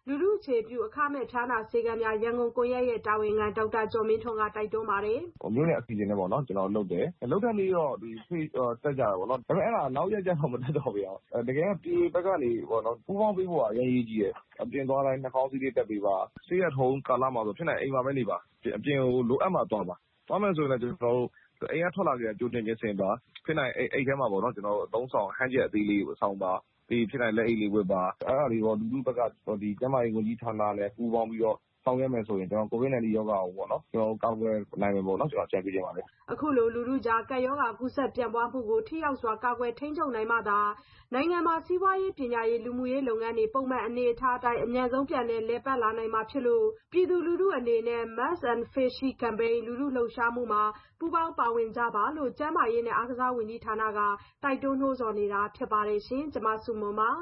လူထုအခြေပြုအခမဲ့ဖျားနာဆေးခန်းများရန်ကုန်ကွန်ရက်ရဲ့တာဝန်ခံဒေါက်တာကျော်မင်းထွန်းကတိုက်တွန်းပါတယ်။မျိုးနဲ့အစီအစဉ်နဲ့ပေါ့နော်ကျွန်တော်လုပ်တယ်။လုပ်တဲ့နေ့တော့ဒီဖိတက်ကြတာပေါ့နော်။ဒါပေမဲ့အဲ့ဒါနောက်ရက်ကျတော့မတက်တော့ဘူးအောင်။တကယ်ပြေးဘက်ကနေပေါ့နော်ပူပေါင်းပေးဖို့ကအရင်ရေးကြီးရဲ့။အပြင်သွားတိုင်းနှာခေါင်းစည်းလေးတက်ပေးပါ။ဆေးရထုံးကာလမှာဆိုဖြစ်နေအိမ်မှာပဲနေပါ။အပြင်ကိုလိုအပ်မှသွားပါ။သွားမယ်ဆိုရင်လည်းကျွန်တော်တို့အိမ်ကထွက်လာကြကြိုတင်ချင်းစင်ပါဖြစ်နိုင်အိတ်ထဲမှာပေါ့နော်ကျွန်တော်တို့အသုံးဆောင်ဟန်းချက်အသေးလေးကိုဆောင်းပါဒီဖြစ်နိုင်လက်အိတ်လေးဝတ်ပါအဲ့ဒါလေးတော့လူလူဘက်ကဒီကျန်းမာရေးဝန်ကြီးဌာနနဲ့ပူးပေါင်းပြီးတော့ဆောင်ရွက်မယ်ဆိုရင်ကျွန်တော်ကိုဗစ် nineteen ရောဂါကိုပေါ့နော်ကျွန်တော်ကောက်ွယ်နိုင်မယ်ပေါ့နော်ကျွန်တော်ကြံပြချင်ပါတယ်အခုလိုလူလူကြားကပ်ရောဂါကူးစက်ပြန့်ပွားမှုကိုထိရောက်စွာကာကွယ်ထိန်းချုပ်နိုင်မှသာနိုင်ငံမှာစီးပွားရေးပညာရေးလူမှုရေးလုပ်ငန်းတွေပုံမှန်အနေအထားအတိုင်းအမြန်ဆုံးပြန်လည်လည်ပတ်လာနိုင်မှာဖြစ်လို့ပြည်သူလူထုအနေနဲ့ Mask and Face Shield Campaign လူထုလှုပ်ရှားမှုမှာပူးပေါင်းပါဝင်ကြပါလို့ကျန်းမာရေးနဲ့အားကစားဝန်ကြီးဌာနကတိုက်တွန်းနှိုးဆော်နေတာဖြစ်ပါတယ်ရှင်ကျွန်မစုမွန်ပါ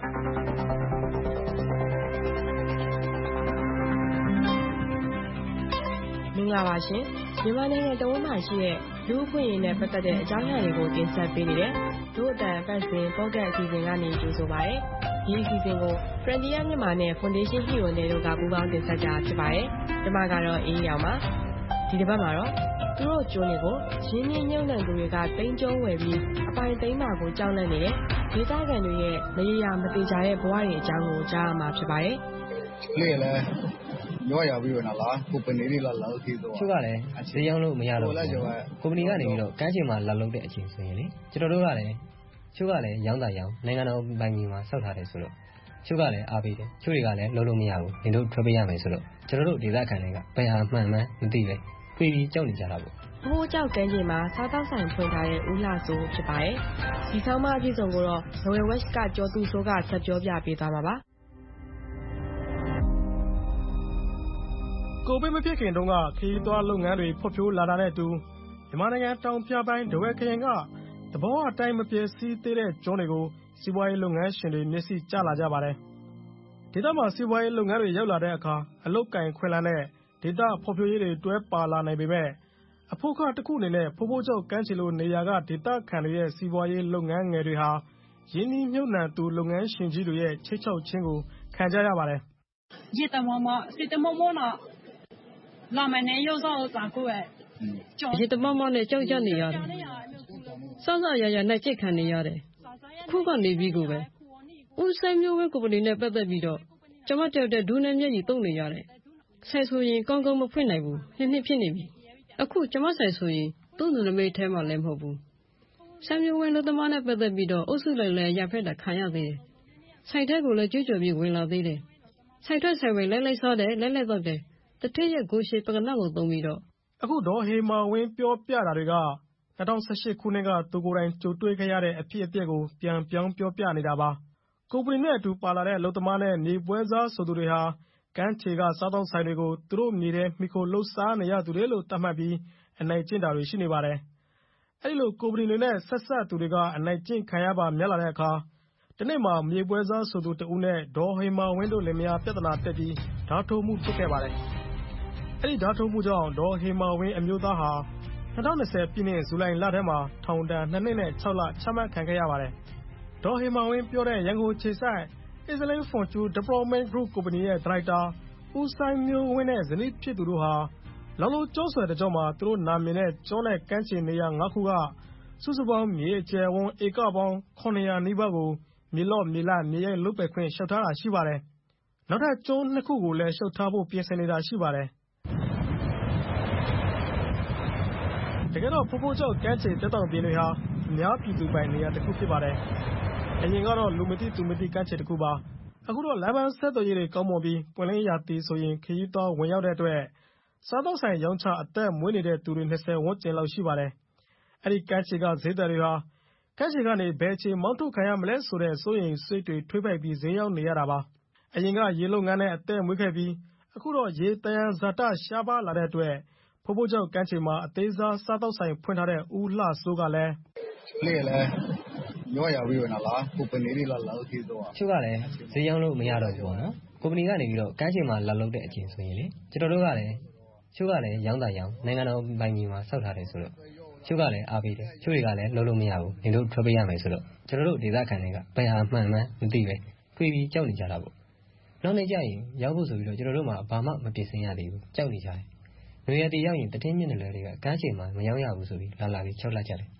မင်္ဂလာပါရှင်မြန်မာနိုင်ငံတဝန်းမှာရှိတဲ့လူ့အခွင့်အရေးနဲ့ပတ်သက်တဲ့အကြောင်းအရာတွေကိုတင်ဆက်ပေးနေတဲ့ဒို့အတန်ပတ်စဉ်ပေါ့ကတ်အစီအစဉ်ကနေကြိုဆိုပါရစေဒီအစီအစဉ်ကို Frontier မြန်မာနဲ့ Foundation Hero နဲ့တို့ကပူးပေါင်းတင်ဆက်ကြဖြစ်ပါတယ်ကျွန်မကတော့အေးရောင်ပါဒီတစ်ပတ်မှာတော့သူတို့ကျိုးတွေကိုရင်းနှီးမြှုပ်နှံသူတွေကတိန်းကျုံးဝယ်ပြီးအပိုင်သိမ်းမှာကိုကြောက်လန့်နေတဲ့ဒေသခံတွေရဲ့မရေရာမတိကျတဲ့ဘဝတွေအကြောင်းကိုကြားရမှာဖြစ်ပါတယ်လေလေရောရပြီးတော့လားကုမ္ပဏီတွေလာလောက်သေးတော့သူကလည်းဈေးရောက်လို့မရတော့ဘူးကုမ္ပဏီကနေပြီးတော့ကမ်းခြေမှာလာလုပ်တဲ့အချိန်ဆိုရင်လေကျွန်တော်တို့ကလည်းချို့ကလည်းရောင်းတာရောင်းနိုင်ငံတော်ပိုင်ကြီးမှာစောက်ထားတယ်ဆိုတော့ချို့ကလည်းအားပေးတယ်ချို့တွေကလည်းလုံးလုံးမရဘူးနေတို့ထွက်ပေးရမယ်ဆိုတော့ကျွန်တော်တို့ဒေသခံတွေကဘယ်ဟာမှန်မှန်မသိပဲပြေးပြီးကြောက်နေကြတာပေါ့ဘိုးကြောက်ကမ်းခြေမှာစားတောက်ဆိုင်ဖွင့်ထားတဲ့ဦးလှစိုးဖြစ်ပါတယ်ဒီဆောင်မအပြည့်စုံကိုတော့ Royal West ကကျော်သူဆိုးကဆက်ပြောပြပေးသွားပါပါကိုဗစ်မဖြစ်ခင်တုန်းကခရီးသွားလုပ်ငန်းတွေဖွံ့ဖြိုးလာတာနဲ့အတူမြန်မာနိုင်ငံတောင်ပြပိုင်းဒဝဲခရိုင်ကသဘောအတိုင်းမပြေစီးသေးတဲ့ကျွန်းတွေကိုစီးပွားရေးလုပ်ငန်းရှင်တွေမျက်စိကျလာကြပါတယ်။ဒေသမှာစီးပွားရေးလုပ်ငန်းတွေရောက်လာတဲ့အခါအလုတ်ကင်ခွင့်လန်းတဲ့ဒေသဖွံ့ဖြိုးရေးတွေတွဲပါလာနိုင်ပေမဲ့အဖို့ခတစ်ခုအနေနဲ့ဖိုးဖိုးကျောက်ကမ်းခြေလိုနေရာကဒေသခံတွေရဲ့စီးပွားရေးလုပ်ငန်းငယ်တွေဟာရင်းနှီးမြှုပ်နှံသူလုပ်ငန်းရှင်ကြီးတွေရဲ့ချိတ်ချုပ်ခြင်းကိုခံကြရပါတယ်။ရေတမောမောစီတမောမောနာလာမနေရောစောစာကိုရဲ့ရေတမောမောနဲ့ကြောက်ကြနေရတယ်စောစောရရနိုင်ချိတ်ခံနေရတယ်ခုကနေပြီးကိုပဲဦးဆိုင်မျိုးဝဲကုမ္ပဏီနဲ့ပတ်သက်ပြီးတော့ကျွန်မတယောက်တည်းဒူးနဲ့မျက်ရည်တုံနေရတယ်ဆိုင်ဆိုရင်ကောင်းကောင်းမဖွင့်နိုင်ဘူးနှစ်နှစ်ဖြစ်နေပြီအခုကျွန်မဆိုင်ဆိုရင်သူ့လူနမိတ်ထဲမှာလည်းမဟုတ်ဘူးဆိုင်မျိုးဝဲလူသမားနဲ့ပတ်သက်ပြီးတော့အုပ်စုလိုက်လဲရဖက်တာခံရသေးတယ်ဆိုင်ထဲကိုလည်းကြွကြွပြီးဝင်လာသေးတယ်ဆိုင်ထွက်ဆိုင်ဝင်လဲလဲစောတယ်လဲလဲတော့တယ်တထည့်ရဲ့ကိုရှိပကနကိုသုံးပြီးတော့အခုတော့ဟေမာဝင်းပြောပြတာတွေက၂၀၁၈ခုနှစ်ကသူကိုယ်တိုင်ကြိုတွေ့ခဲ့ရတဲ့အဖြစ်အပျက်ကိုပြန်ပြောင်းပြောပြနေတာပါကုမ္ပဏီနဲ့အတူပါလာတဲ့အလုပ်သမားနဲ့နေပွဲစားဆိုသူတွေဟာကမ်းခြေကစားသောက်ဆိုင်တွေကိုသူတို့မြေထဲမိခိုလှုပ်ရှားနေရသူတွေလို့သတ်မှတ်ပြီးအနိုင်ကျင့်တာတွေရှိနေပါတယ်အဲဒီလိုကုမ္ပဏီတွေနဲ့ဆက်ဆက်သူတွေကအနိုင်ကျင့်ခံရပါများလာတဲ့အခါဒီနေ့မှာမြေပွဲစားဆိုသူတဦးနဲ့ဒေါ်ဟေမာဝင်းတို့လင်မယားပြဿနာတက်ပြီးဓာတ်ထိုးမှုဖြစ်ခဲ့ပါတယ်အဲ့ဒီဓာတ်ထုတ်မှုကြောင့်ဒေါ်ဟေမာဝင်းအမျိုးသားဟာ၂၀၂၀ပြည့်နှစ်ဇူလိုင်လထဲမှာထောင်ဒဏ်နှစ်နှစ်နဲ့၆လချမှတ်ခံခဲ့ရပါတယ်။ဒေါ်ဟေမာဝင်းပြောတဲ့ရန်ကုန်ခြေဆိုင် Islay Fortune Development Group ကုမ္ပဏီရဲ့ဒါရိုက်တာဦးဆိုင်မျိုးဝင်းနဲ့ဇနီးဖြစ်သူတို့ဟာလောင်လုံးကျောဆွဲတဲ့ကြောမှာသူတို့နာမည်နဲ့ကျောနဲ့ကမ်းခြေနေရာ၅ခုကစုစုပေါင်းမြေအကျယ်ဝန်းဧကပေါင်းခုနှစ်ရာနီးပါးကိုမြေလော့မြေလမြေရိုက်လုတ်ပယ်ခွင့်လျှောက်ထားတာရှိပါတယ်။နောက်ထပ်ကျွန်းနှစ်ခုကိုလည်းလျှောက်ထားဖို့ပြင်ဆင်နေတာရှိပါတယ်။တကယ်တော့ဖိုးဖိုးကျောက်ကမ်းခြေတက်တောင်ပြင်တွေဟာအများပြည်သူပိုင်နေရာတစ်ခုဖြစ်ပါတယ်။အရင်ကတော့လူမသိသူမသိကမ်းခြေတစ်ခုပါ။အခုတော့လမ်းပန်းဆက်သွယ်ရေးတွေကောင်းမွန်ပြီးပွင့်လင်းရာသီဆိုရင်ခရီးသွားဝင်ရောက်တဲ့အတွက်စားသောက်ဆိုင်ရောင်းချအသက်မွေးနေတဲ့သူတွေ၂၀ဝန်းကျင်လောက်ရှိပါတယ်။အဲဒီကမ်းခြေကဈေးသည်တွေဟာကမ်းခြေကနေဘယ်ချိန်မောင်းထုတ်ခံရမလဲဆိုတဲ့စိုးရိမ်စိတ်တွေထွေးပိုက်ပြီးဈေးရောက်နေရတာပါ။အရင်ကရေလုပ်ငန်းနဲ့အသက်မွေးခဲ့ပြီးအခုတော့ရေသယံဇာတရှားပါးလာတဲ့အတွက်ဖိုးဖိုးကျောက်ကမ်းခြေမှာအသေးစားစားသောက်ဆိုင်ဖွင့်ထားတဲ့ဦးလှစိုးကလည်းလေလေရောရပြီးတော့လားကုမ္ပဏီတွေလာလောက်သေးတော့ချို့ကလည်းဈေးရောက်လို့မရတော့ဘူးပေါ့နော်ကုမ္ပဏီကနေပြီးတော့ကမ်းခြေမှာလာလုပ်တဲ့အချိန်ဆိုရင်လေကျွန်တော်တို့ကလည်းချို့ကလည်းရောင်းတာရောင်းနိုင်ငံတော်ပိုင်ကြီးမှာစောက်ထားတယ်ဆိုတော့ချို့ကလည်းအားပေးတယ်ချို့တွေကလည်းလုံးလုံးမရဘူးနေတို့ထွက်ပေးရမယ်ဆိုတော့ကျွန်တော်တို့ဒေသခံတွေကဘယ်ဟာမှန်မှန်မသိပဲပြေးပြီးကြောက်နေကြတာပေါ့နောက်နေ့ကျရင်ရောက်ဖို့ဆိုပြီးတော့ကျွန်တော်တို့မှာဘာမှမပြင်ဆင်ရသေးဘူးကြောက်နေကြတယ်နွေရာသီရောက်ရင်တထင်းမြင့်နယ်တွေကကမ်းခြေမှာမရောက်ရဘူးဆိုပြီးလာလာပြီးချောက်လာကြတယ်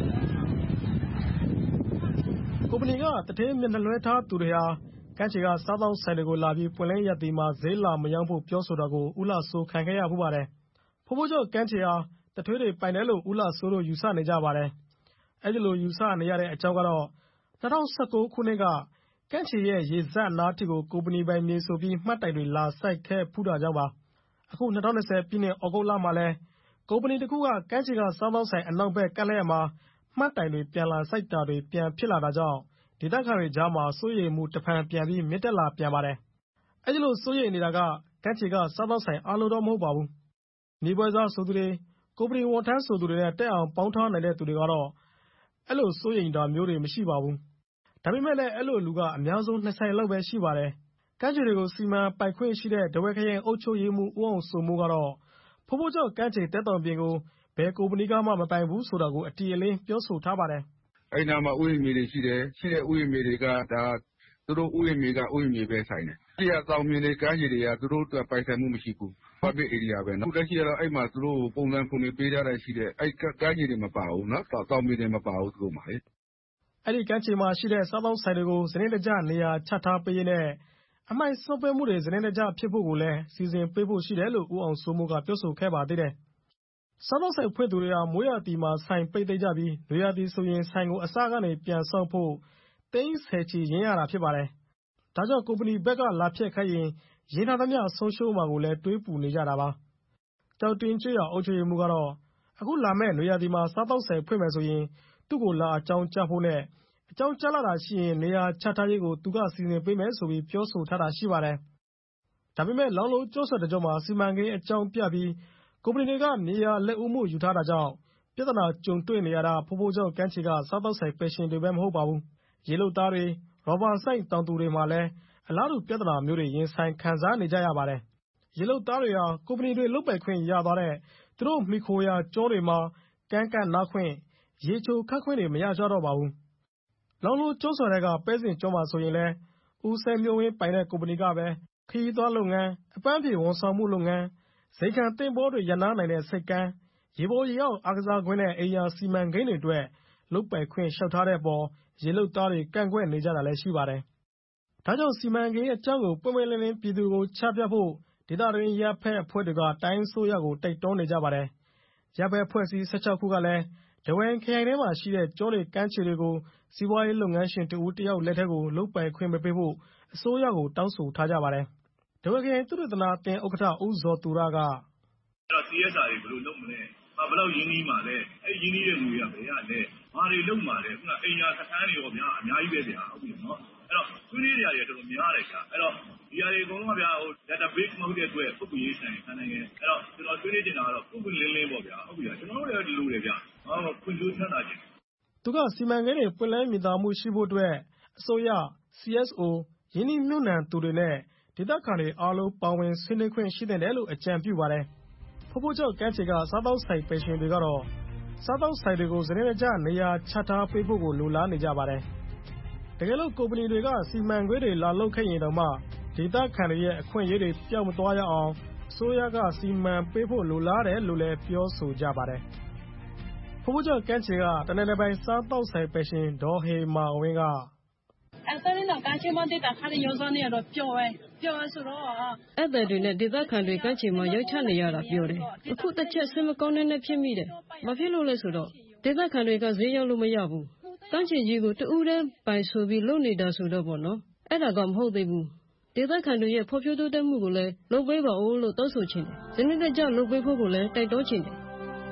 ကုမ္ပဏီကတထင်းမြင့်နယ်လွဲထားသူတွေဟာကမ်းခြေကစားသောက်ဆိုင်တွေကိုလာပြီးပွင့်လင်းရက်ဒီမှာဈေးလာမရောက်ဖို့ပြောဆိုတာကိုဦးလှစိုးခံခဲ့ရမှုပါတယ်ဖိုးဖိုးကျော်ကမ်းခြေဟာတထွေးတွေပိုင်တယ်လို့ဦးလှစိုးတို့ယူဆနေကြပါတယ်အဲဒီလိုယူဆနေရတဲ့အကြောင်းကတော့၂၀၁၉ခုနှစ်ကကမ်းခြေရဲ့ရေစက်နားထိကိုကုမ္ပဏီပိုင်မြေဆိုပြီးမှတ်တိုင်တွေလာစိုက်ခဲ့ဖူးတာကြောင့်ပါအခု၂၀၂၀ပြည့်နှစ်ဩဂုတ်လမှာလဲကုမ္ပဏီတစ်ခုကကမ်းခြေကစားသောက်ဆိုင်အနောက်ဘက်ကမ်းလက်မှာမှတ်တိုင်တွေပြန်လာစိုက်တာတွေပြန်ဖြစ်လာတာကြောင့်ဒေသခံတွေကြားမှာစိုးရိမ်မှုတစ်ဖန်ပြန်ပြီးမြင့်တက်လာပြန်ပါတယ်အဲဒီလိုစိုးရိမ်နေတာကကမ်းခြေကစားသောက်ဆိုင်အားလုံးတော့မဟုတ်ပါဘူးနေပွဲစားဆိုသူတွေကုမ္ပဏီဝန်ထမ်းဆိုသူတွေနဲ့တက်အောင်ပေါင်းထားနိုင်တဲ့သူတွေကတော့အဲ့လိုစိုးရိမ်တာမျိုးတွေမရှိပါဘူးဒါပေမဲ့လည်းအဲ့လိုလူကအများဆုံးနှစ်ဆိုင်လောက်ပဲရှိပါတယ်ကမ်းခြေတွေကိုစီမံပိုင်ခွင့်ရှိတဲ့ဒဝဲခရိုင်အုပ်ချုပ်ရေးမှူးဦးအောင်စိုးမိုးကတော့ဖိုးဖိုးကျော်ကမ်းခြေတက်တော်ပြင်ကိုဘယ်ကုမ္ပဏီကမှမပိုင်ဘူးဆိုတာကိုအတီးအလင်းပြောဆိုထားပါတယ်အဲ့နာမှာဥယျာဉ်မြေတွေရှိတယ်ရှိတဲ့ဥယျာဉ်မြေတွေကဒါသူတို့ဥယျာဉ်မြေကဥယျာဉ်မြေပဲဆိုင်တယ်ဒီကတောင်မြေတွေကမ်းခြေတွေကသူတို့အတွက်ပိုင်ဆိုင်မှုမရှိဘူး public area ပဲနော်လက်ရှိကတော့အဲ့မှာသူတို့ပုံစံပုံတွေပေးထားတာရှိတယ်အဲ့ကမ်းခြေတွေမပါဘူးနော်တောင်မြေတွေမပါဘူးသူတို့မှာလေအဲ့ဒီကမ်းခြေမှာရှိတဲ့စားသောက်ဆိုင်တွေကိုစနစ်တကျနေရာချထားပေးရတဲ့အမိုက်စွန့်ပစ်မှုတွေစနစ်တကျဖြစ်ဖို့ကိုလည်းစီစဉ်ပေးဖို့ရှိတယ်လို့ဦးအောင်စိုးမိုးကပြောဆိုခဲ့ပါသေးတယ်စားသောက်ဆိုင်ဖွင့်သူတွေဟာမိုးရာသီမှာဆိုင်ပိတ်သိမ်းကြပြီးနွေရာသီဆိုရင်ဆိုင်ကိုအစကနေပြန်ဆောက်ဖို့သိန်းဆယ်ချီရင်းရတာဖြစ်ပါတယ်ဒါကြောင့်ကုမ္ပဏီဘက်ကလာဖြတ်ခိုင်းရင်ရင်းထားသမျှဆုံးရှုံးမှာကိုလည်းတွေးပူနေကြတာပါကြောက်တင်ကျွော်အုပ်ချုပ်ရေးမှူးကတော့အခုလာမဲ့နွေရာသီမှာစားသောက်ဆိုင်ဖွင့်မယ်ဆိုရင်သူ့ကိုလာအကြောင်းကြားဖို့နဲ့အကြောင်းကြားလာတာရှိရင်နေရာချထားရေးကိုသူကစီစဉ်ပေးမယ်ဆိုပြီးပြောဆိုထားတာရှိပါတယ်ဒါပေမဲ့လောင်းလုံးကျိုးဆွဲတဲ့ကြောင့်မှာစီမံကိန်းအကြောင်းပြပြီးကုမ္ပဏီတွေကနေရာလက်ဦးမှုယူထားတာကြောင့်ပြဿနာကြုံတွေ့နေရတာဖိုးဖိုးကျော်ကမ်းခြေကစားသောက်ဆိုင်ပယ်ရှင်တွေပဲမဟုတ်ပါဘူးရေလုတ်သားတွေရောဘာဆိုင်တောင်သူတွေမှာလည်းအလားတူပြဿနာမျိုးတွေရင်ဆိုင်ခံစားနေကြရပါတယ်ရေလုတ်သားတွေဟာကုမ္ပဏီတွေလုပ်ပိုင်ခွင့်ရသွားတဲ့သူတို့မိခိုရာကျောတွေမှာကမ်းကန့်နားခွင့်ရေချိုခတ်ခွင့်တွေမရကြတော့ပါဘူးလောင်လို့ကျိုးစော်တဲ့ကပဲစဉ်ကျောမှာဆိုရင်လဲဦးဆဲမျိုးဝင်းပိုင်တဲ့ကုမ္ပဏီကပဲခရီးသွားလုပ်ငန်းအပန်းဖြေဝန်ဆောင်မှုလုပ်ငန်းဇိမ်ခံတင်ပေါ်တွေရနာနိုင်တဲ့စိတ်ကမ်းရေပေါ်ရေအောင်အားကစားကွင်းနဲ့အိမ်ယာစီမံကိန်းတွေအတွက်လုပ်ပိုင်ခွင့်လျှောက်ထားတဲ့အပေါ်ရေလုတ်သားတွေကန့်ကွက်နေကြတာလည်းရှိပါတယ်ဒါကြောင့်စီမံကိန်းအကြောင်းကိုပွင့်ပွင့်လင်းလင်းပြည်သူကိုချပြဖို့ဒေသတွင်းရပ်ဖက်အဖွဲ့တွေကတိုင်းဆိုရကိုတိုက်တွန်းနေကြပါတယ်ရပ်ဖက်အဖွဲ့အစည်း၁၆ခုကလည်းဒဝဲခရိုင်ထဲမှာရှိတဲ့ကျောတွေကမ်းခြေတွေကိုစီးပွားရေးလုပ်ငန်းရှင်တဦးတယောက်လက်ထက်ကိုလုပ်ပိုင်ခွင့်မပေးဖို့အစိုးရကိုတောင်းဆိုထားကြပါတယ်ဒဝဲခရိုင်သုတေသနအသင်းဥက္ကဋ္ဌဦးဇော်သူရကအဲ့တော့ စီ အက်စ် အာ တွေဘယ်လိုလုပ်မလဲဘာဘယ်လောက်ရင်းနှီးမှာလဲအဲ့ရင်းနှီးတဲ့ငွေကဘယ်ရလဲဘာတွေလုပ်မှာလဲခုနအိမ်ယာစခန်းတွေရောဗျာအများကြီးပဲဗျာဟုတ်ပြီနော်အဲ့တော့ဆွေးနွေးကြရတယ်တော်တော်များတယ်ဗျာအဲ့တော့ဒီအရာတွေအကုန်လုံးကဗျာဟို database မဟုတ်တဲ့အတွက်ပုဂ္ဂိုလ်ရေးဆိုင်ခံနိုင်ရဲ့အဲ့တော့ကျွန်တော်ဆွေးနွေးနေတာကတော့ပုဂ္ဂိုလ်လင်းလင်းပေါ့ဗျာဟုတ်ပြီလားကျွန်တော်တို့လည်းဒီလိုတယ်ဗျာဟောဖွံ့ဖြိုးချမ်းသာခြင်းသူကစီမံကိန်းတွေပွင့်လင်းမြင်သာမှုရှိဖို့အတွက်အစိုးရ စီ အက်စ် အို ရင်းနှီးမြှုပ်နှံသူတွေနဲ့ဒေသခံတွေအားလုံးပါဝင်ဆွေးနွေးခွင့်ရှိတယ်လို့အကြံပြုပါတယ်ဖိုးဖိုးကျော်ကမ်းခြေကစားသောက်ဆိုင်ပယ်ရှင်တွေကတော့စားသောက်ဆိုင်တွေကိုစနစ်တကျနေရာချထားပေးဖို့ကိုလိုလားနေကြပါတယ်တကယ်လို့ကုမ္ပဏီတွေကစီမံကိန်းတွေလာလုပ်ခဲ့ရင်တော့မှဒေသခံတွေရဲ့အခွင့်အရေးတွေပျောက်မသွားရအောင်အစိုးရကစီမံပေးဖို့လိုလားတယ်လို့လည်းပြောဆိုကြပါတယ်ဖိုးဖိုးကျော်ကမ်းခြေကတနင်္လာပိုင်းစားသောက်ဆိုင်ပယ်ရှင်ဒေါ်ဟေမာဝင်းကအဲ့တရင်တော့ကမ်းခြေမှာတက်တာခါရရောစနေတော့ပျော်ရဲပျော်ရဲဆိုတော့အဲ့တဲ့တွေနဲ့ဒေသခံတွေကမ်းခြေမှာရောက်ချနေရတာပြောတယ်အခုတစ်ချက်စင်မကောင်းတဲ့ဖြစ်မိတယ်ဘာဖြစ်လို့လဲဆိုတော့ဒေသခံတွေကဈေးရောက်လို့မရဘူးကမ်းခြေကြီးကိုတူးတန်းပိုင်ဆိုပြီးလုပ်နေတာဆိုတော့ပေါ့နော်အဲ့ဒါကမဟုတ်သေးဘူးဒေသခံတွေရဲ့ဖော်ပြတိုးတက်မှုကိုလည်းလုပ်ပေးပါဦးလို့တောင်းဆိုချင်တယ်ဇနီးတဲ့ကြောင့်လုပ်ပေးဖို့ကိုလည်းတိုက်တွန်းချင်တယ်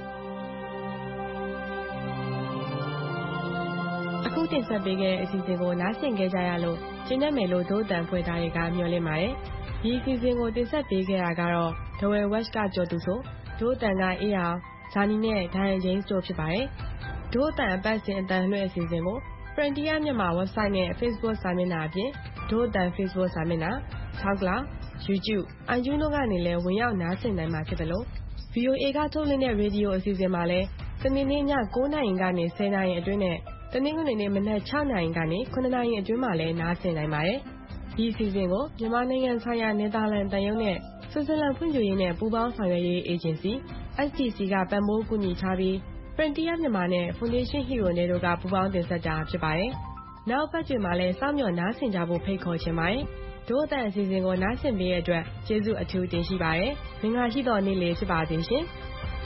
အခုတင်ဆက်ပေးခဲ့တဲ့အစီအစဉ်ကိုနားဆင်ကြရလို့ကျင်းနေမယ်လို့ဒို့တန်ဖွဲ့သားတွေကမျှော်လင့်ပါတယ်ဒီအစီအစဉ်ကိုတင်ဆက်ပေးခဲ့တာကတော့ဒဝဲ West ကကြော်သူဆိုဒို့တန်ကအေးအောင်ဇာနီနဲ့ဒိုင်ဂျင်းတို့ဖြစ်ပါတယ်ဒို့တန်အပတ်စဉ်အတန်လွှဲအစီအစဉ်ကို Frontier မြန်မာ website နဲ့ Facebook စာမျက်နှာအပြင်ဒို့တန် Facebook စာမျက်နှာ SoundCloud YouTube iTunes တို့ကနေလည်းဝင်ရောက်နားဆင်နိုင်မှာဖြစ်တယ်လို့ ဗီအိုအေ ကထုတ်လွှင့်တဲ့ရေဒီယိုအစီအစဉ်မှာလည်းစနေနေ့ည၉နာရီကနေ၁၀နာရီအတွင်းနဲ့တနင်္ဂနွေနေ့မနက်၆နာရီကနေခုနှစ်နာရီအတွင်းမှာလည်းနားဆင်နိုင်ပါတယ်။ဒီအစီအစဉ်ကိုမြန်မာနိုင်ငံဆိုင်ရာနယ်သာလန်သံရုံးနဲ့ဆွစ်ဇာလန်ဖွံ့ဖြိုးရေးနဲ့ပူးပေါင်းဆောင်ရွက်ရေးအေဂျင်စီ S T C ကပံ့ပိုးကူညီထားပြီး Frontier Myanmar နဲ့ Foundation Hero နဲ့တို့ကပူးပေါင်းတင်ဆက်တာဖြစ်ပါတယ်။နောက်ပတ်တွေမှာလည်းစောင့်မျှော်နားဆင်ကြဖို့ဖိတ်ခေါ်ချင်ပါတယ်။ဒို့အတန်အစီအစဉ်ကိုနားဆင်ပေးတဲ့အတွက်ကျေးဇူးအထူးတင်ရှိပါတယ်။မင်္ဂလာရှိသောနေ့လေးဖြစ်ပါစေရှင်။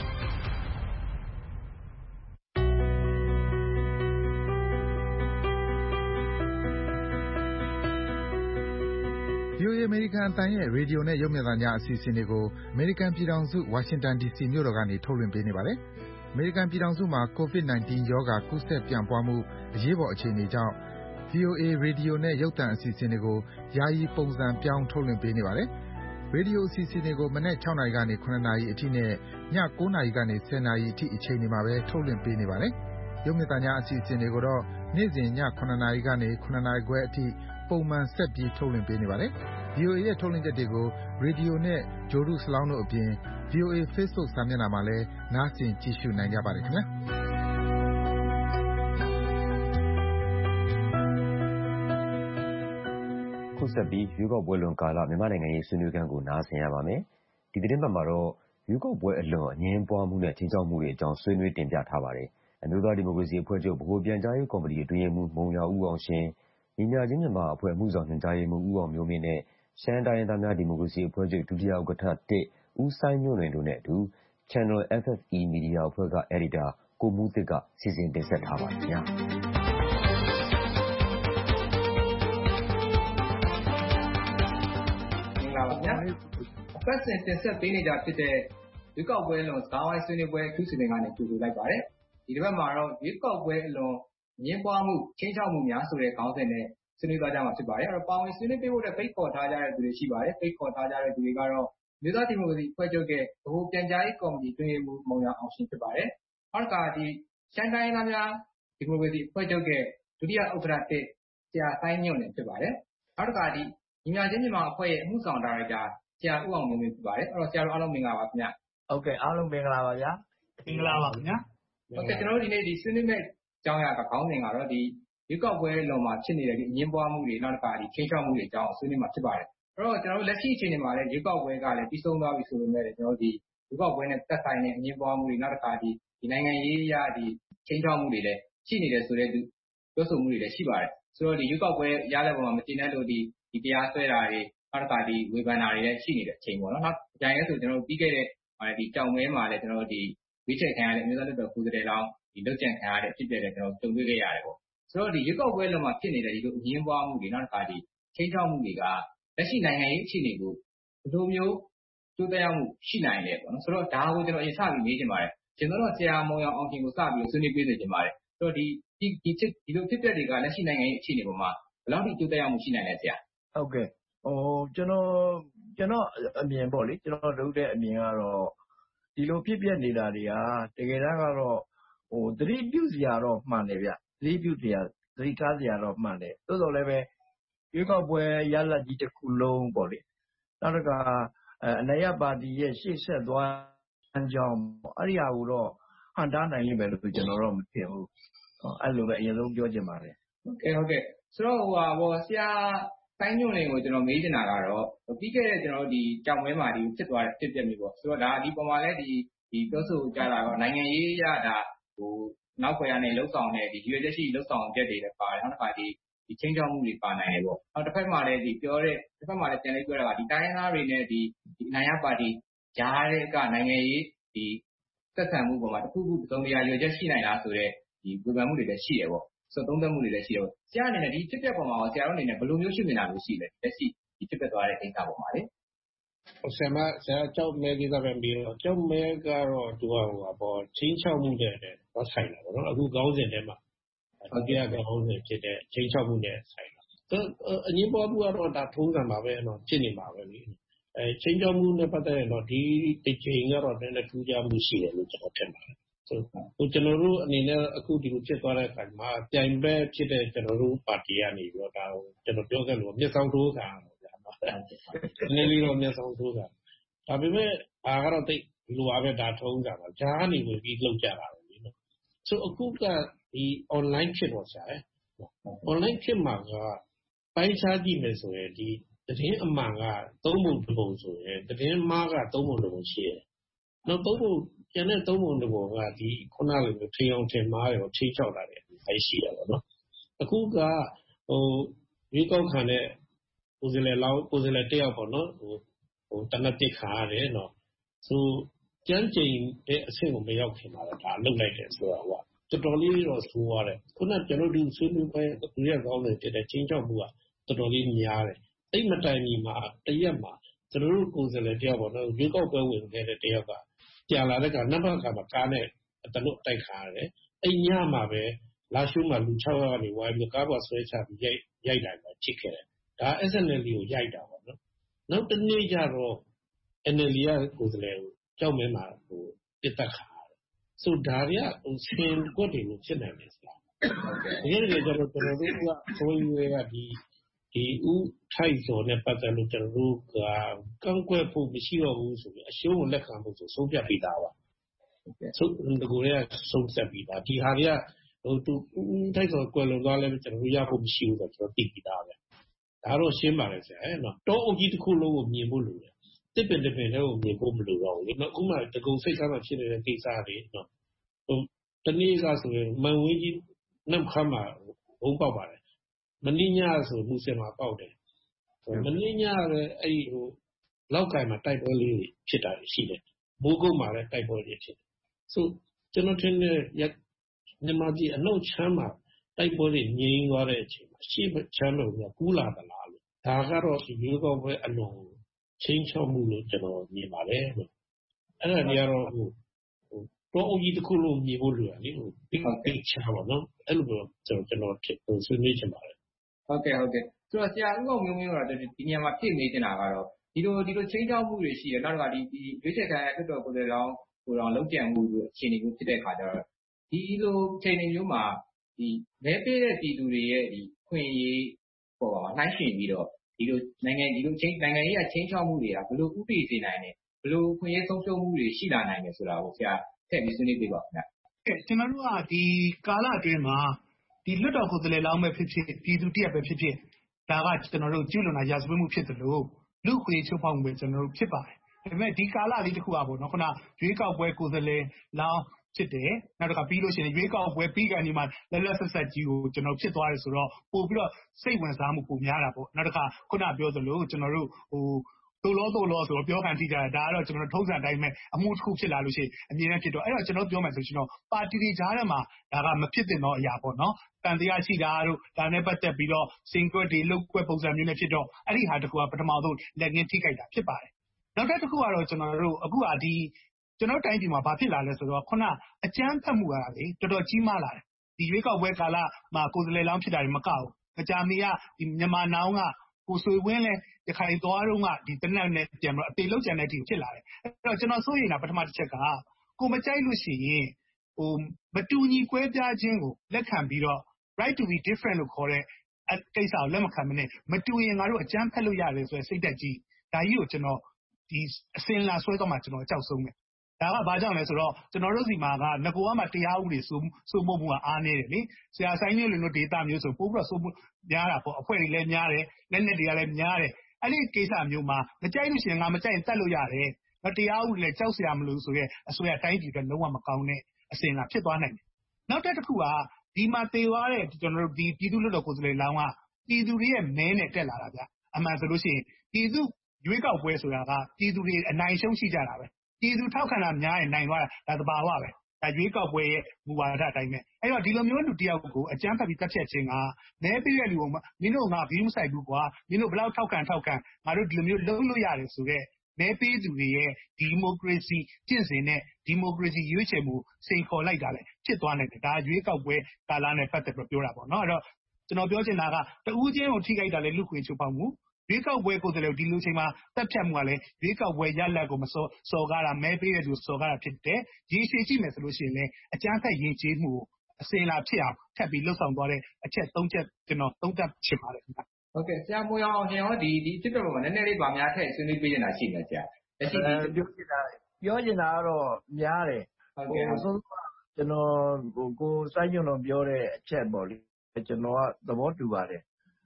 ဗွီအိုအေ အမေရိကန်အသံရဲ့ရေဒီယိုနဲ့ရုပ်မြင်သံကြားအစီအစဉ်တွေကိုအမေရိကန်ပြည်ထောင်စုဝါရှင်တန်ဒီစီမြို့တော်ကနေထုတ်လွှင့်ပေးနေပါတယ်။အမေရိကန်ပြည်ထောင်စုမှာ ကိုဗစ် ၁၉ ရောဂါကူးစက်ပြန့်ပွားမှုအရေးပေါ်အခြေအနေကြောင့် ဗွီအိုအေရေဒီယိုနဲ့ရုပ်သံအစီအစဉ်တွေကိုယာယီပုံစံပြောင်းထုတ်လွှင့်ပေးနေပါတယ်။ရေဒီယိုအစီအစဉ်တွေကိုမနက် ၆ နာရီကနေ ၇ နာရီအထိနဲ့ည ၉ နာရီကနေ ၁၀ နာရီအထိအချိန်တွေမှာပဲထုတ်လွှင့်ပေးနေပါတယ်။ရုပ်မြင်သံကြားအစီအစဉ်တွေကိုတော့နေ့စဉ်ည ၇ နာရီကနေ ၇ နာရီခွဲအထိပုံမှန်ဆက်ပြီးထုတ်လွှင့်ပေးနေပါတယ်။ ဗွီအိုအေရဲ့ထုတ်လွှင့်ချက်တွေကိုရေဒီယိုနဲ့ဂြိုလ်တုစလောင်းတို့အပြင် ဗွီအိုအေ Facebook စာမျက်နှာမှာလည်းနားဆင်ကြည့်ရှုနိုင်ကြပါတယ်ခင်ဗျာ။ခုဆက်ပြီးရွေးကောက်ပွဲလွန်ကာလမြန်မာနိုင်ငံရေးဆွေးနွေးခန်းကိုနားဆင်ရပါမယ်။ဒီသတင်းပတ်မှာတော့ရွေးကောက်ပွဲအလွန်အငြင်းပွားမှုနဲ့ချင်းချောက်မှုတွေအကြောင်းဆွေးနွေးတင်ပြထားပါတယ်။အမျိုးသားဒီမိုကရေစီအဖွဲ့ချုပ်ဗဟိုပြန်ကြားရေးကော်မတီအတွင်းရေးမှူးမုံရွာဦးအောင်ရှင်၊ညီမျှခြင်းမြန်မာအဖွဲ့အမှုဆောင်ညွှန်ကြားရေးမှူးဦးအောင်မျိုးမင်းနဲ့ရှမ်းတိုင်းရင်းသားများဒီမိုကရေစီအဖွဲ့ချုပ်ဒုတိယဥက္ကဋ္ဌ ၁ ဦးစိုင်းညွန့်လွင်တို့နဲ့အတူ Channel F F E မီဒီယာအဖွဲ့ကအယ်ဒီတာကိုမူးသစ်ကစီစဉ်တင်ဆက်ထားပါတယ်ခင်ဗျာ။မင်္ဂလာပါခင်ဗျာ။အပတ်စဉ်တင်ဆက်ပေးနေကြဖြစ်တဲ့ရွေးကောက်ပွဲအလွန်စကားဝိုင်းဆွေးနွေးပွဲအထူးစီစဉ်ကနေကြိုဆိုလိုက်ပါတယ်။ဒီတစ်ပတ်မှာတော့ရွေးကောက်ပွဲအလွန်ငြင်းပွားမှုချင်းချောက်မှုများဆိုတဲ့ခေါင်းစဉ်နဲ့ဆွေးနွေးသွားကြမှာဖြစ်ပါတယ်။အဲ့တော့ပါဝင်ဆွေးနွေးပေးဖို့အတွက်ဖိတ်ခေါ်ထားကြတဲ့သူတွေရှိပါတယ်။ဖိတ်ခေါ်ထားကြတဲ့သူတွေကတော့မြို့သားဒီမိုကရေစီအဖွဲ့ချုပ်ရဲ့ဗဟိုပြန်ကြားရေးကော်မတီအတွင်းရေးမှူးမုံရွာအောင်ရှင်ဖြစ်ပါတယ်။နောက်တစ်ခါဒီရှမ်းတိုင်းရင်းသားများဒီမိုကရေစီအဖွဲ့ချုပ်ရဲ့ဒုတိယဥက္ကဋ္ဌ ၁ ဆရာစိုင်းညွန့်လွင်ဖြစ်ပါတယ်။နောက်တစ်ခါဒီညီမျှခြင်းမြန်မာအဖွဲ့ရဲ့အမှုဆောင်ဒါရိုက်တာဆရာဦးအောင်မျိုးမင်းဖြစ်ပါတယ်။အဲ့တော့ဆရာတို့အားလုံးမင်္ဂလာပါခင်ဗျ။ဟုတ်ကဲ့အားလုံးမင်္ဂလာပါဗျာ။မင်္ဂလာပါခင်ဗျာ။ဟုတ်ကဲ့ကျွန်တော်တို့ဒီနေ့ဒီဆွေးနွေးမယ့်အကြောင်းအရာခေါင်းစဉ်ကတော့ဒီရွေးကောက်ပွဲလွန်မှာဖြစ်နေတဲ့ဒီအငြင်းပွားမှုတွေနောက်တစ်ခါဒီချင်းချောက်မှုတွေအကြောင်းဆွေးနွေးမှာဖြစ်ပါတယ်။အဲ့တော့ကျွန်တော်တို့လက်ရှိအခြေအနေမှာလည်းရွေးကောက်ပွဲကလည်းပြီးဆုံးသွားပြီဆိုပေမဲ့ကျွန်တော်တို့ဒီရွေးကောက်ပွဲနဲ့သက်ဆိုင်တဲ့အငြင်းပွားမှုတွေနောက်တစ်ခါဒီဒီနိုင်ငံရေးအရာဒီချင်းချောက်မှုတွေလည်းရှိနေတယ်ဆိုတဲ့ပြောဆိုမှုတွေလည်းရှိပါတယ်။ဆိုတော့ဒီရွေးကောက်ပွဲရတဲ့ပုံမှာမကျေနပ်လို့ဒီဒီတရားစွဲတာတွေနောက်တစ်ခါဒီဝေဖန်တာတွေလည်းရှိနေတဲ့အချိန်ပေါ့နော်။နောက်အကြိုင်လဲဆိုကျွန်တော်တို့ပြီးခဲ့တဲ့ဒီကြောင်မဲမှာလည်းကျွန်တော်တို့ဒီဝိချက်ခံရတဲ့အမျိုးသားလွှတ်တော်ကိုယ်စားလှယ်လောင်းဒီလုတ်ကြံခံရတဲ့အဖြစ်အပျက်တွေကျွန်တော်တို့ကြုံတွေ့ခဲ့ရတယ်ပေါ့။ဆိုတော့ဒီရွေးကောက်ပွဲလွန်မှာဖြစ်နေတဲ့ဒီလိုအငြင်းပွားမှုတွေနောက်တစ်ခါဒီချင်းချောက်မှုတွေကလက်ရှိနိုင်ငံရေးအခြေအနေကိုဘယ်လိုမျိုးကျိုးသက်ရောက်မှုရှိနိုင်လဲပေါ့နော်။ဆိုတော့ဒါကိုကျွန်တော်အရင်စပြီးမေးချင်ပါတယ်။ကျွန်တော်တို့ဆရာမုံရွာအောင်ရှင်ကိုစပြီးဆွေးနွေးပေးနေချင်ပါတယ်။ဆိုတော့ဒီဒီဒီဒီလိုဖြစ်ပျက်တွေကလက်ရှိနိုင်ငံရေးအခြေအနေပေါ်မှာဘယ်လောက်ထိကျိုးသက်ရောက်မှုရှိနိုင်လဲဆရာ။ဟုတ်ကဲ့ဟိုကျွန်တော်ကျွန်တော်အမြင်ပေါ့လေကျွန်တော်လုပ်တဲ့အမြင်ကတော့ဒီလိုဖြစ်ပျက်နေတာတွေကတကယ်တမ်းကတော့ဟိုသတိပြုစရာတော့မှန်တယ်ဗျ။သတိပြုစရာသတိထားစရာတော့မှန်တယ်။သို့တော်လည်းပဲရွေးကောက်ပွဲရလဒ်ကြီးတစ်ခုလုံးပေါ့လေ။နောက်တစ်ခါအနာရပါတီရဲ့ရှေ့ဆက်သွားအကြောင်းအဲ့ဒီဟာကိုတော့ဟန်တားနိုင်လိမ့်မယ်လို့ကျွန်တော်တော့မထင်ဘူး။အဲ့လိုပဲအရင်ဆုံးပြောချင်ပါတယ်။ဟုတ်ကဲ့ဟုတ်ကဲ့ဆိုတော့ဟိုဟာဘောဆရာစိုင်းညွန့်လင်ကိုကျွန်တော်မေးချင်တာကတော့ပြီးခဲ့တဲ့ကျွန်တော်တို့ဒီကြောင်မဲမှာဒီဖြစ်သွားတဲ့ဖြစ်ပျက်မျိုးပေါ့ဆိုတော့ဒါဒီပုံမှာလည်းဒီဒီပြောဆိုကြတာတော့နိုင်ငံရေးရတာဟိုနောက်ခွဲရနေလှုပ်ဆောင်တဲ့ဒီရွေချက်ရှိလှုပ်ဆောင်ချက်တွေလည်းပါတယ်နောက်တစ်ခါဒီဒီချင်းချောက်မှုတွေပါနိုင်တယ်ပေါ့နောက်တစ်ဖက်မှာလည်းဒီပြောတဲ့တစ်ဖက်မှာလည်းပြန်လေးပြောတာကဒီတိုင်းရင်းသားတွေနဲ့ဒီဒီအနိုင်ရပါတီကြားတဲ့ကနိုင်ငံရေးဒီသက်ဆံမှုပေါ်မှာတစ်ခုခုသုံးတရားရွေချက်ရှိနိုင်လားဆိုတော့ဒီဝေဖန်မှုတွေလည်းရှိတယ်ပေါ့ဆိုတော့သုံးသပ်မှုတွေလည်းရှိတယ်ပေါ့ဆရာအနေနဲ့ဒီဖြစ်ပျက်ပေါ်မှာဆရာတို့အနေနဲ့ဘယ်လိုမျိုးရှုမြင်တာမျိုးရှိလဲလက်ရှိဒီဖြစ်ပျက်သွားတဲ့ကိစ္စပေါ်မှာလေဆရာမဆရာကြောက်မဲကိစ္စပဲပြီးတော့ကြောက်မဲကတော့သူကဟိုပေါ့ချင်းချောက်မှုတဲ့တော့ဆိုင်တာပေါ့နော်အခုကောင်းစဉ်ထဲမှာဒုတိယကောင်းစဉ်ဖြစ်တဲ့ချင်းချောက်မှုနဲ့ဆိုင်တာအငြင်းပွားမှုကတော့ဒါထုံးစံပါပဲနော်ဖြစ်နေမှာပဲလေအဲချင်းချောက်မှုနဲ့ပတ်သက်ရင်တော့ဒီတစ်ချိန်ကတော့နည်းနည်းထူးခြားမှုရှိတယ်လို့ကျွန်တော်ထင်ပါတယ်ဆိုတော့ကျွန်တော်တို့အနေနဲ့အခုဒီလိုဖြစ်သွားတဲ့အခါမှာပြိုင်ဘက်ဖြစ်တဲ့ကျွန်တော်တို့ပါတီကနေပြီးတော့ဒါကိုကျွန်တော်ပြောခဲ့လို့မျက်စောင်းထိုးခံရတာနည်းနည်းလေးတော့မျက်စောင်းထိုးခံဒါပေမဲ့အားကတော့တိတ်ဒီလိုပါပဲဒါထုံးကြပါဂျားကနေဝင်ပြီးလောက်ကြတာပဲလေနော်ဆိုအခုကဒီ online ဖြစ်တော့ဆရာ online ဖြစ်မှာကပိုင်းခြားကြည့်မယ်ဆိုရင်ဒီသတင်းအမှန်ကသုံးပုံတစ်ပုံဆိုရင်သတင်းမှားကသုံးပုံတစ်ပုံရှိတယ်။နောက်သုံးပုံကျန်တဲ့သုံးပုံတစ်ပုံကဒီခုနလိုမျိုးထင်အောင်ထင်မှားရောထိချောက်လာတယ်အဲ့ရှိရပါတော့။အခုကဟိုရွေးကောက်ခံတဲ့ကိုယ်စားလှယ်လောင်းကိုယ်စားလှယ်တယောက်ပေါ့နော်ဟိုဟိုတနက်တစ်ခါရတယ်နော်ဆိုကျန်းကျင်တဲ့အဆင့်ကိုမရောက်ခင်ပါတော့ဒါလုပ်လိုက်တယ်ဆိုတော့ဟိုတော်တော်လေးတော့ဆိုးရတယ်ခုနကျွန်တော်ဒီဆွေးနွေးပွဲသူရဲ့ကောင်းတဲ့တဲ့ချင်းချောက်မှုကတော်တော်လေးများတယ်အဲ့မတိုင်မီမှာတရက်မှာကျွန်တော်တို့ကိုယ်စားလှယ်တယောက်ပေါ့နော်ရွေးကောက်ပွဲဝင်ခဲ့တဲ့တယောက်ကကြာလာတဲ့ကနံပါတ်ကမှာကားနဲ့တလို့တိုက်ခါရတယ်အဲ့ညမှာပဲလာရှုမှာလူ၆ယောက်ကနေဝိုင်းပြီးကားပေါ်ဆွဲချပြီးရိုက်ရိုက်လာတာချစ်ခဲ့တယ်ဒါ S N L ကိုရိုက်တာပေါ့နော်နောက်တစ်နေ့ကျတော့ N L D ကကိုယ်စားလှယ်ကိုကြောက်မဲမှာဟိုပြစ်တက်ခါတယ်ဆိုဒါတွေကဟိုဆင်ကွက်တွေလို့ဖြစ်နိုင်တယ်ဆိုတာတကယ်တကယ်ကျတော့ကျွန်တော်တို့ကဆိုရင်ကဒီဒီဥထိုက်စော်နဲ့ပတ်သက်လို့ကျွန်တော်တို့ကကန့်ကွက်ဖို့မရှိတော့ဘူးဆိုပြီးအရှုံးကိုလက်ခံဖို့ဆိုဆုံးဖြတ်ပြီးသားပါဆိုဒီကိုရဆုံးဖြတ်ပြီးသားဒီဟာတွေကဟိုသူထိုက်စော်ကွယ်လွန်သွားလဲကျွန်တော်တို့ရဖို့မရှိဘူးဆိုတော့ကျွန်တော်သိပြီးသားပဲဒါတော့ရှင်းပါလေဆရာအဲ့နော်တောအုပ်ကြီးတစ်ခုလုံးကိုမြင်ဖို့လိုတယ်တစ်ပင်တစ်ပင်လည်းကိုမြင်ဖို့မလိုတော့ဘူးလေနော်အခုမှတကုံစိတ်ဆန်းမှဖြစ်နေတဲ့ကိစ္စတွေနော်ဟိုတနေ့ကဆိုရင်မန်ဝင်းကြီးနှုတ်ခမ်းမှာဘုံပေါက်ပါတယ်မင်းညဆိုမူစင်မှာပေါက်တယ်မင်းညလည်းအဲ့ဟိုလောက်ကင်မှာတိုက်ပွဲလေးဖြစ်တာရှိတယ်မိုးကုတ်မှာလည်းတိုက်ပွဲတွေဖြစ်တယ်ဆိုကျွန်တော်ထင်တဲ့မြန်မာပြည်အနောက်ချမ်းမှာတိုက်ပွဲတွေငြိမ်းသွားတဲ့အချိန်မှာရှေ့ချမ်းလို့ကကူးလာသလားလို့ဒါကတော့ဒီမျိုးကောပွဲအလုံးချင်းချောက်မှုလို့ကျွန်တော်မြင်ပါတယ်လို့အဲ့ဒါတွေကတော့ဟိုဟိုတော့အုပ်ကြီးတစ်ခုလုံးမြင်ဖို့လိုတယ်လေဟိုဒီကိစ္စပါနော်အဲ့လိုတော့ကျွန်တော်ကျွန်တော်ဟိုဆွေးနွေးချင်ပါတယ်ဟုတ်ကဲ့ဟုတ်ကဲ့ဆိုတော့ဆရာဦးအောင်မျိုးမျိုးကတော့ဒီညမှာဖြစ်နေနေတာကတော့ဒီလိုဒီလိုချင်းချောက်မှုတွေရှိတယ်နောက်တစ်ခါဒီဒီရွေးချယ်ခံလွှတ်တော်ကိုယ်စားလှယ်လောင်းဟိုတော့လုံးကြံမှုအခြေအနေမျိုးဖြစ်တဲ့အခါကျတော့ဒီလိုချိန်နေမျိုးမှာဒီမဲပေးတဲ့ပြည်သူတွေရဲ့ဒီခွင့်ရေးပေါ်ပါနှိုင်းယှဉ်ပြီးတော့ဒီလိုနိုင်ငံဒီလိုချင်းနိုင်ငံရေးကချင်းချောက်မှုတွေကဘယ်လိုဥပဒေစေနိုင်လဲဘယ်လိုခွင့်ရေးဆုံးရှုံးမှုတွေရှိလာနိုင်လဲဆိုတာကိုဆရာထည့်ပြီးဆွေးနွေးပေးပါခင်ဗျ။အဲကျွန်တော်တို့ကဒီကာလအတွင်းမှာဒီလွတ်တော်ကိုယ်စားလှယ်လောင်းပဲဖြစ်ဖြစ်ပြည်သူတရက်ပဲဖြစ်ဖြစ်ဒါကကျွန်တော်တို့ကျူးလွန်တာရာဇဝတ်မှုဖြစ်တယ်လို့လူခွင့်ချိုးဖောက်မှုပဲကျွန်တော်တို့ဖြစ်ပါတယ်။ဒါပေမဲ့ဒီကာလလေးတစ်ခုอ่ะပေါ့နော်ခုနရွေးကောက်ပွဲကိုယ်စားလှယ်လောင်းဖြစ်တယ်နောက်တစ်ခါပြီးလို့ရှိရင်ရွေးကောက်ပွဲပြီးကန်ဒီမှာလက်လက်ဆက်ဆက်ကြီးကိုကျွန်တော်ဖြစ်သွားတယ်ဆိုတော့ပို့ပြီးတော့စိတ်ဝင်စားမှုပိုများတာပေါ့နောက်တစ်ခါခုနပြောသလိုကျွန်တော်တို့ဟိုတိုးလို့တိုးလို့ဆိုတော့ပြောခံထိကြတာဒါကတော့ကျွန်တော်ထုံးစံတိုင်းပဲအမှုတစ်ခုဖြစ်လာလို့ရှိရင်အမြင်နဲ့ဖြစ်တော့အဲ့တော့ကျွန်တော်ပြောမယ်ဆိုရှင်တော့ပါတီတွေကြားထဲမှာဒါကမဖြစ်သင့်တော့အရာပေါ့နော်တန်တရားရှိတာတို့ဒါနဲ့ပတ်သက်ပြီးတော့စင်ကွက်တွေလုတ်ကွက်ပုံစံမျိုးနဲ့ဖြစ်တော့အဲ့ဒီဟာတစ်ခုကပထမဆုံးလက်ငင်းထိခိုက်တာဖြစ်ပါတယ်နောက်တစ်ခုကတော့ကျွန်တော်တို့အခုကဒီကျွန်တော်တိုင်းပြည်မှာဘာဖြစ်လာလဲဆိုတော့ခုနအကြမ်းဖက်မှုကလေတော်တော်ကြီးမားလာတယ်ဒီရွေးကောက်ပွဲကာလမှာကိုယ်စားလှယ်လောင်းဖြစ်တာတွေမကဘူးမကြာမီကဒီမြန်မာနောင်ကကိုဆွေဝင်းလဲရခိုင်သွားတော့ကဒီတနက်နဲ့ပြန်တော့အသေးလောက်ကျန်တဲ့အထိဖြစ်လာတယ်အဲ့တော့ကျွန်တော်စိုးရိမ်တာပထမတစ်ချက်ကကိုမကြိုက်လို့ရှိရင်ဟိုမတူညီကွဲပြားခြင်းကိုလက်ခံပြီးတော့ right to be different လို့ခေါ်တဲ့ကိစ္စကိုလက်မခံမနဲ့မတူရင်ငါတို့အကြမ်းဖက်လို့ရတယ်ဆိုတဲ့စိတ်သက်ကြီးဒါကြီးကိုကျွန်တော်ဒီအစင်လာဆွဲတော့မှကျွန်တော်အကြောက်ဆုံးပဲဒါကဘာကြောင့်လဲဆိုတော့ကျွန်တော်တို့စီမှာကငကိုကမှတရားဥပဒေစိုးစိုးမိုးမှုကအားနေတယ်လေဆရာဆိုင်မျိုးလူတို့ဒေတာမျိုးဆိုပို့ပြီးတော့စိုးမိုးများတာပေါ့အဖွဲ့တွေလည်းများတယ်လက်နဲ့တွေကလည်းများတယ်အဲ့ဒီကိစ္စမျိုးမှာမကြိုက်လို့ရှိရင်ငါမကြိုက်ရင်တတ်လို့ရတယ်မတရားဥပဒေလည်းကြောက်စရာမလိုဆိုရဲအစိုးရတိုင်းပြည်ကလုံးဝမကောင်းတဲ့အစင်လာဖြစ်သွားနိုင်တယ်နောက်တစ်ခုကဒီမှာတေသွားတဲ့ကျွန်တော်တို့ဒီပြည်သူ့လွှတ်တော်ကိုယ်စားလှယ်လောင်းကပြည်သူတွေရဲ့မဲနဲ့တက်လာတာဗျအမှန်ဆိုလို့ရှိရင်ပြည်သူရွေးကောက်ပွဲဆိုတာကပြည်သူတွေအနိုင်ရှုံးရှိကြတာပဲပြည်သူထောက်ခံတာများရင်နိုင်သွားတာဒါသဘာဝပဲဒါရွေးကောက်ပွဲရဲ့မူဝါဒအတိုင်းပဲအဲ့တော့ဒီလိုမျိုးလူတယောက်ကိုအကြမ်းဖက်ပြီးတက်ဖြတ်ခြင်းကမဲပေးတဲ့လူကမင်းတို့ငါဂရုမစိုက်ဘူးကွာမင်းတို့ဘယ်လောက်ထောက်ခံထောက်ခံငါတို့ဒီလိုမျိုးလုံးလို့ရတယ်ဆိုတော့မဲပေးသူတွေရဲ့ဒီမိုကရေစီကျင့်စဉ်နဲ့ဒီမိုကရေစီရွေးချယ်မှုစိန်ခေါ်လိုက်တာလေဖြစ်သွားနိုင်တယ်ဒါရွေးကောက်ပွဲကာလနဲ့ပတ်သက်ပြီးပြောတာပေါ့နော်အဲ့တော့ကျွန်တော်ပြောချင်တာကတဦးချင်းကိုထိခိုက်တာလေလူခွင့်ချိုးဖောက်မှုရွေးကောက်ပွဲကိုယ်စားလှယ်ဒီလိုချိန်မှာတက်ဖြတ်မှုကလည်းရွေးကောက်ပွဲရလဒ်ကိုမစောစော်ကားတာမဲပေးတဲ့သူစော်ကားတာဖြစ်တယ်ရေရှည်ကြည့်မယ်ဆိုလို့ရှိရင်လည်းအကြမ်းဖက်ရင်ကျေးမှုအစင်လာဖြစ်အောင်ထပ်ပြီးလှုပ်ဆောင်သွားတဲ့အချက်သုံးချက်ကျွန်တော်သုံးသပ်ချင်ပါတယ်ခင်ဗျဟုတ်ကဲ့ဆရာမိုးအောင်ကျွန်တော်ဒီဒီတစ်တော့မှာနည်းနည်းလေးဗာများထည့်ဆွေးနွေးပေးနေတာရှိတယ်ဆရာလက်ရှိဒီပြောချင်တာပြောချင်တာကတော့များတယ်ဟုတ်ကဲ့ဟိုဆုံးကျွန်တော်ဟိုကိုစိုင်းညွန့်တော်ပြောတဲ့အချက်ပေါ့လေကျွန်တော်ကသဘောတူပါတယ်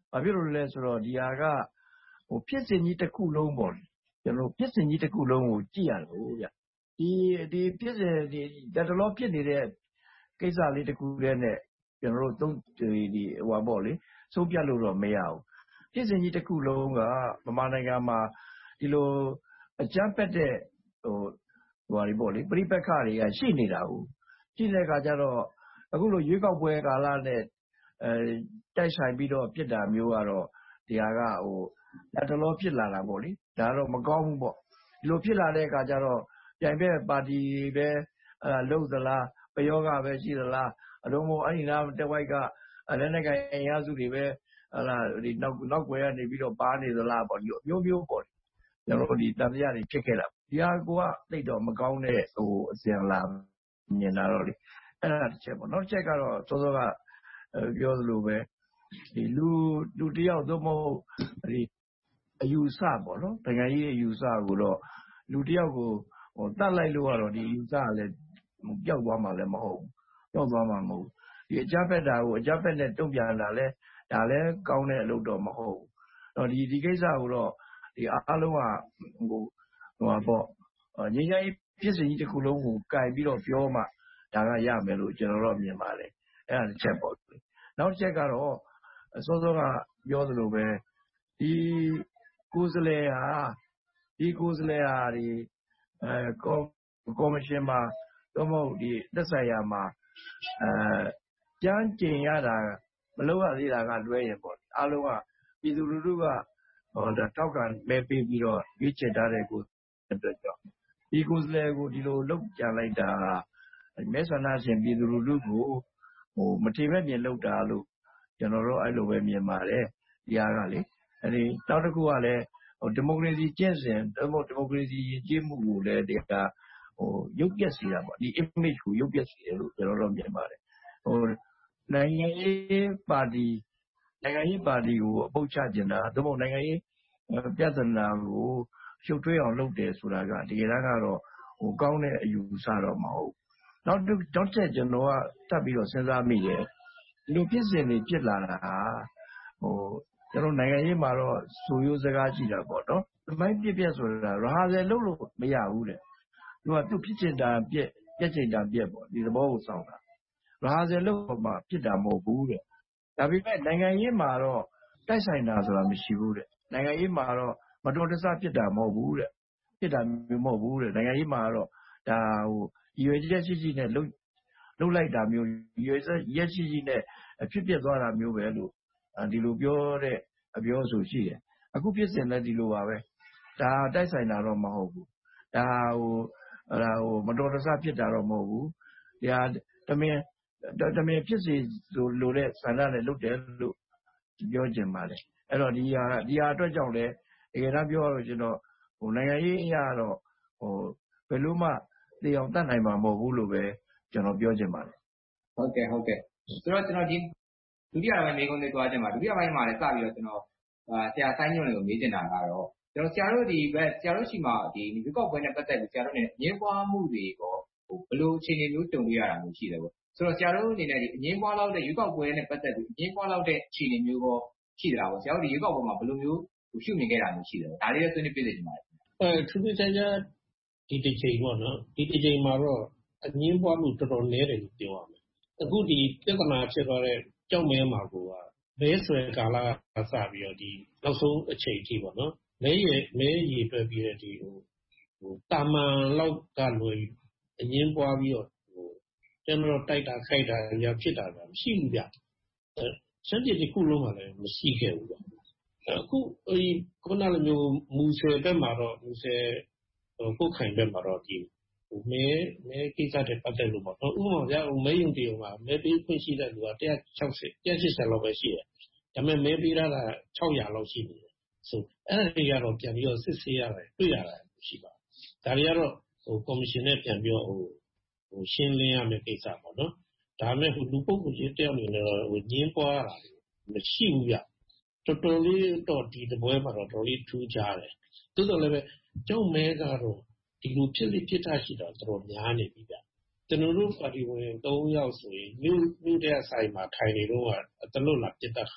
ဘာဖြစ်လို့လဲဆိုတော့ဒီဟာကဟိုဖြစ်စဉ်ကြီးတစ်ခုလုံးပေါ့ကျွန်တော်ဖြစ်စဉ်ကြီးတစ်ခုလုံးကိုကြည့်ရတယ်ဟုတ်ဗျဒီဒီဖြစ်စဉ်ဒီတလောဖြစ်နေတဲ့ကိစ္စလေးတစ်ခုတည်းနဲ့ကျွန်တော်တို့သုံးဒီဒီဟိုပါပေါ့လေဆုံးဖြတ်လို့တော့မရဘူးဖြစ်စဉ်ကြီးတစ်ခုလုံးကဗမာနိုင်ငံမှာဒီလိုအကြမ်းဖက်တဲ့ဟိုဟိုပါလေပေါ့လေပြိပက္ခတွေကရှိနေတာဟုတ်ရှိတဲ့အခါကျတော့အခုလိုရွေးကောက်ပွဲကာလနဲ့အဲတိုက်ဆိုင်ပြီးတော့ပြစ်တာမျိုးကတော့ဒီဟာကဟိုလက်တလောဖြစ်လာတာပေါ့လေဒါတော့မကောင်းဘူးပေါ့ဒီလိုဖြစ်လာတဲ့အခါကျတော့ပြိုင်ဘက်ပါတီပဲအဲလှုပ်သလားပယောဂပဲရှိသလားအလုံးမအဲ့ဒီလားတဝိုက်ကလက်နဲ့ကအင်အားစုတွေပဲဟလာဒီနောက်နောက်ွယ်ကနေပြီးတော့ပါနေသလားပေါ့ဒီမျိုးမျိုးပေါ့ကျွန်တော်ဒီတန်တရားတွေဖြစ်ခဲ့တာဒီဟာကိုကသိတော့မကောင်းတဲ့ဟိုအစဉ်လာမြင်လာတော့လေအဲ့ဒါတစ်ချက်ပေါ့နောက်တစ်ချက်ကတော့စောစောကပြောသလိုပဲဒီလူလူတယောက်သို့မဟုတ်ဒီအယူဆပေါ့နော်နိုင်ငံရေးအယူဆကိုတော့လူတယောက်ကိုဟိုတတ်လိုက်လို့ကတော့ဒီအယူဆကလည်းပျောက်သွားမှာလည်းမဟုတ်ဘူးပျောက်သွားမှာမဟုတ်ဒီအကြမ်းဖက်တာကိုအကြမ်းဖက်နဲ့တုံ့ပြန်တာလဲဒါလည်းကောင်းတဲ့အလုပ်တော့မဟုတ်ဘူးတော့ဒီဒီကိစ္စကိုတော့ဒီအားလုံးကဟိုဟိုပါပေါ့ငြိမ်းချမ်းရေးဖြစ်စဉ်ကြီးတစ်ခုလုံးကိုကင်ပြီးတော့ပြောမှဒါကရမယ်လို့ကျွန်တော်တို့မြင်ပါတယ်အဲ့ဒါတစ်ချက်ပေါ့နောက်တစ်ချက်ကတော့စောစောကပြောသလိုပဲဒီကိုယ်စလဲဟာဒီကိုယ်စလဲဟာဒီအဲကော်မရှင်မှာတော့မဟုတ်ဒီသက်ဆိုင်ရာမှာအဲကြမ်းကျင်ရတာမလုပ်ရသေးတာကလွဲရင်ပေါ့အားလုံးကပြည်သူလူထုကဟောဒါတောက်ကန်မဲပေးပြီးတော့ရွေးချယ်ထားတဲ့ကိုအတွက်ကြောင့်ဒီကိုယ်စလဲကိုဒီလိုလုပ်ကြလိုက်တာမဲဆန္ဒရှင်ပြည်သူလူထုကိုဟိုမထေမဲ့မြင်လောက်တာလို့ကျွန်တော်တို့အဲ့လိုပဲမြင်ပါတယ်ဒီဟာကလေအဲဒီနောက်တစ်ခုကလည်းဟိုဒီမိုကရေစီကျင့်စဉ်ဒီမိုကရေစီယဉ်ကျေးမှုကိုလည်းဒီကဟိုရုပ်ပြက်စေတာပေါ့ဒီ image ကိုရုပ်ပြက်စေတယ်လို့ကျွန်တော်တို့မြင်ပါတယ်ဟိုနိုင်ငံရေးပါတီနိုင်ငံရေးပါတီကိုအပုတ်ချကျင်တာသို့မဟုတ်နိုင်ငံရေးပြဿနာကိုရှုပ်ထွေးအောင်လုပ်တယ်ဆိုတာကတကယ်တမ်းကတော့ဟိုကောင်းတဲ့အယူဆတော့မဟုတ်နောက်တော့ချက်ကျွန်တော်ကတတ်ပြီးတော့စဉ်းစားမိတယ်ဒီလိုဖြစ်စဉ်တွေဖြစ်လာတာဟိုကျွန်တော်နိုင်ငံရေးမှာတော့ဆိုရိုးစကားရှိတာပေါ့နော်သမိုင်းပြပြဆိုတာရာဟာဆယ်လုပ်လို့မရဘူးတဲ့သူကသူ့ဖြစ်ချင်တာပြက်ပြက်ချင်တာပြက်ပေါ့ဒီသဘောကိုစောင့်တာရာဟာဆယ်လုပ်မှဖြစ်တာမဟုတ်ဘူးတဲ့ဒါပေမဲ့နိုင်ငံရေးမှာတော့တိုက်ဆိုင်တာဆိုတာမရှိဘူးတဲ့နိုင်ငံရေးမှာတော့မတော်တဆဖြစ်တာမဟုတ်ဘူးတဲ့ဖြစ်တာမျိုးမဟုတ်ဘူးတဲ့နိုင်ငံရေးမှာတော့ဒါဟိုရွေချက်ရှိရှိနဲ့လှုပ်လှုပ်လိုက်တာမျိုးရွေရက်ရှိရှိနဲ့ဖြစ်ပြသွားတာမျိုးပဲလို့ဒီလိုပြောတဲ့အပြောဆိုရှိတယ်အခုဖြစ်စဉ်လည်းဒီလိုပါပဲဒါတိုက်ဆိုင်တာတော့မဟုတ်ဘူးဒါဟိုအဲဟိုမတော်တဆဖြစ်တာတော့မဟုတ်ဘူးဒီဟာတမင်တမင်ဖြစ်စီဆိုလိုတဲ့ဆန္ဒနဲ့လုပ်တယ်လို့ပြောချင်ပါတယ်အဲ့တော့ဒီဟာဒီဟာအတွက်ကြောင့်လည်းတကယ်တမ်းပြောရလို့ကျွန်တော်ဟိုနိုင်ငံရေးအရာတော့ဟိုဘယ်လို့မှသိအောင်တတ်နိုင်မှာမဟုတ်ဘူးလို့ပဲကျွန်တော်ပြောချင်ပါတယ်ဟုတ်ကဲ့ဟုတ်ကဲ့ဆိုတော့ကျွန်တော်ဒီဒုတိယပိုင်းမေးခွန်းလေးသွားချင်ပါဒုတိယပိုင်းမှာလည်းစပြီးတော့ကျွန်တော်အာဆရာဆိုင်ညွန့်လေးကိုမေးချင်တာကတော့ကျွန်တော်ဆရာတို့ဒီဘက်ဆရာတို့ရှိမှဒီရွေးကောက်ပွဲနဲ့ပတ်သက်ပြီးဆရာတို့နဲ့အငင်းပွားမှုတွေရောဟိုဘယ်လိုအခြေအနေမျိုးတုံ့ပြန်ရတာမျိုးရှိတယ်ပေါ့ဆိုတော့ဆရာတို့အနေနဲ့ဒီအငင်းပွားလောက်တဲ့ရွေးကောက်ပွဲနဲ့ပတ်သက်ပြီးအငင်းပွားလောက်တဲ့အခြေအနေမျိုးရောရှိသလားပေါ့ဆရာတို့ဒီရွေးကောက်ပွဲမှာဘယ်လိုမျိုးဟိုရှုမြင်ခဲ့တာမျိုးရှိတယ်ပေါ့ဒါလေးလည်းဆွေးနွေးပြည့်စုံချင်ပါတယ်အဲထူးထူးခြားခြားဒီတစ်ချိန်ပေါ့နော်ဒီတစ်ချိန်မှာတော့အငင်းပွားမှုတော်တော်နည်းတယ်လို့ပြောရမယ်အခုဒီပြဿနာဖြစ်သွားတဲ့ကြောက်မဲမှာကိုကမဲဆွဲကာလကစပြီးတော့ဒီနောက်ဆုံးအချိန်ထိပေါ့နော်မဲရမဲရည်တွက်ပြီးတဲ့ဒီဟိုဟိုတာမန်လောက်ကလွယ်အငင်းပွားပြီးတော့ဟိုကျွန်တော်တိုက်တာခိုက်တာရဖြစ်တာကမရှိဘူးဗျအဲစက်တိတစ်ခုလုံးကလည်းမရှိခဲ့ဘူးဗျအခုဒီခုနလိုမျိုးမူဆယ်ဘက်မှာတော့မူဆယ်ဟိုကိုခိုင်ဘက်မှာတော့ဒီဟိုမဲမဲကိစ္စတွေပတ်သက်လို့ပေါ့နော်ဥပမာပြမဲယုံတရုံကမဲပေးခွင့်ရှိတဲ့လူကone sixty one sixtyလောက်ပဲရှိတယ်ဒါပေမဲ့မဲပေးတာကsix hundredလောက်ရှိနေတယ်ဆိုအဲ့ဒါတွေကတော့ပြန်ပြီးတော့စစ်ဆေးရတယ်တွေ့ရတယ်ရှိပါတယ်ဒါတွေကတော့ဟိုကော်မရှင်နဲ့ပြန်ပြီးတော့ဟိုဟိုရှင်းလင်းရမယ့်ကိစ္စပေါ့နော်ဒါပေမဲ့ဟိုလူပုဂ္ဂိုလ်ကြီးတယောက်အနေနဲ့တော့ဟိုညင်းပွားတာမရှိဘူးဗျတော်တော်လေးတော့ဒီတပွဲမှာတော့တော်လေးထူးခြားတယ်သို့တော်လည်းပဲကျောင်းမဲကတော့ဒီလိုဖြစ်လိဖြစ်တာရှိတာတော်တော်များနေပြီဗျကျွန်တော်တို့ပါတီဝင်threeယောက်ဆိုရင်မြို့မြို့တဲ့ဆိုင်မှာထိုင်နေတော့အတလွတ်လာပြတ်တတ်ခါ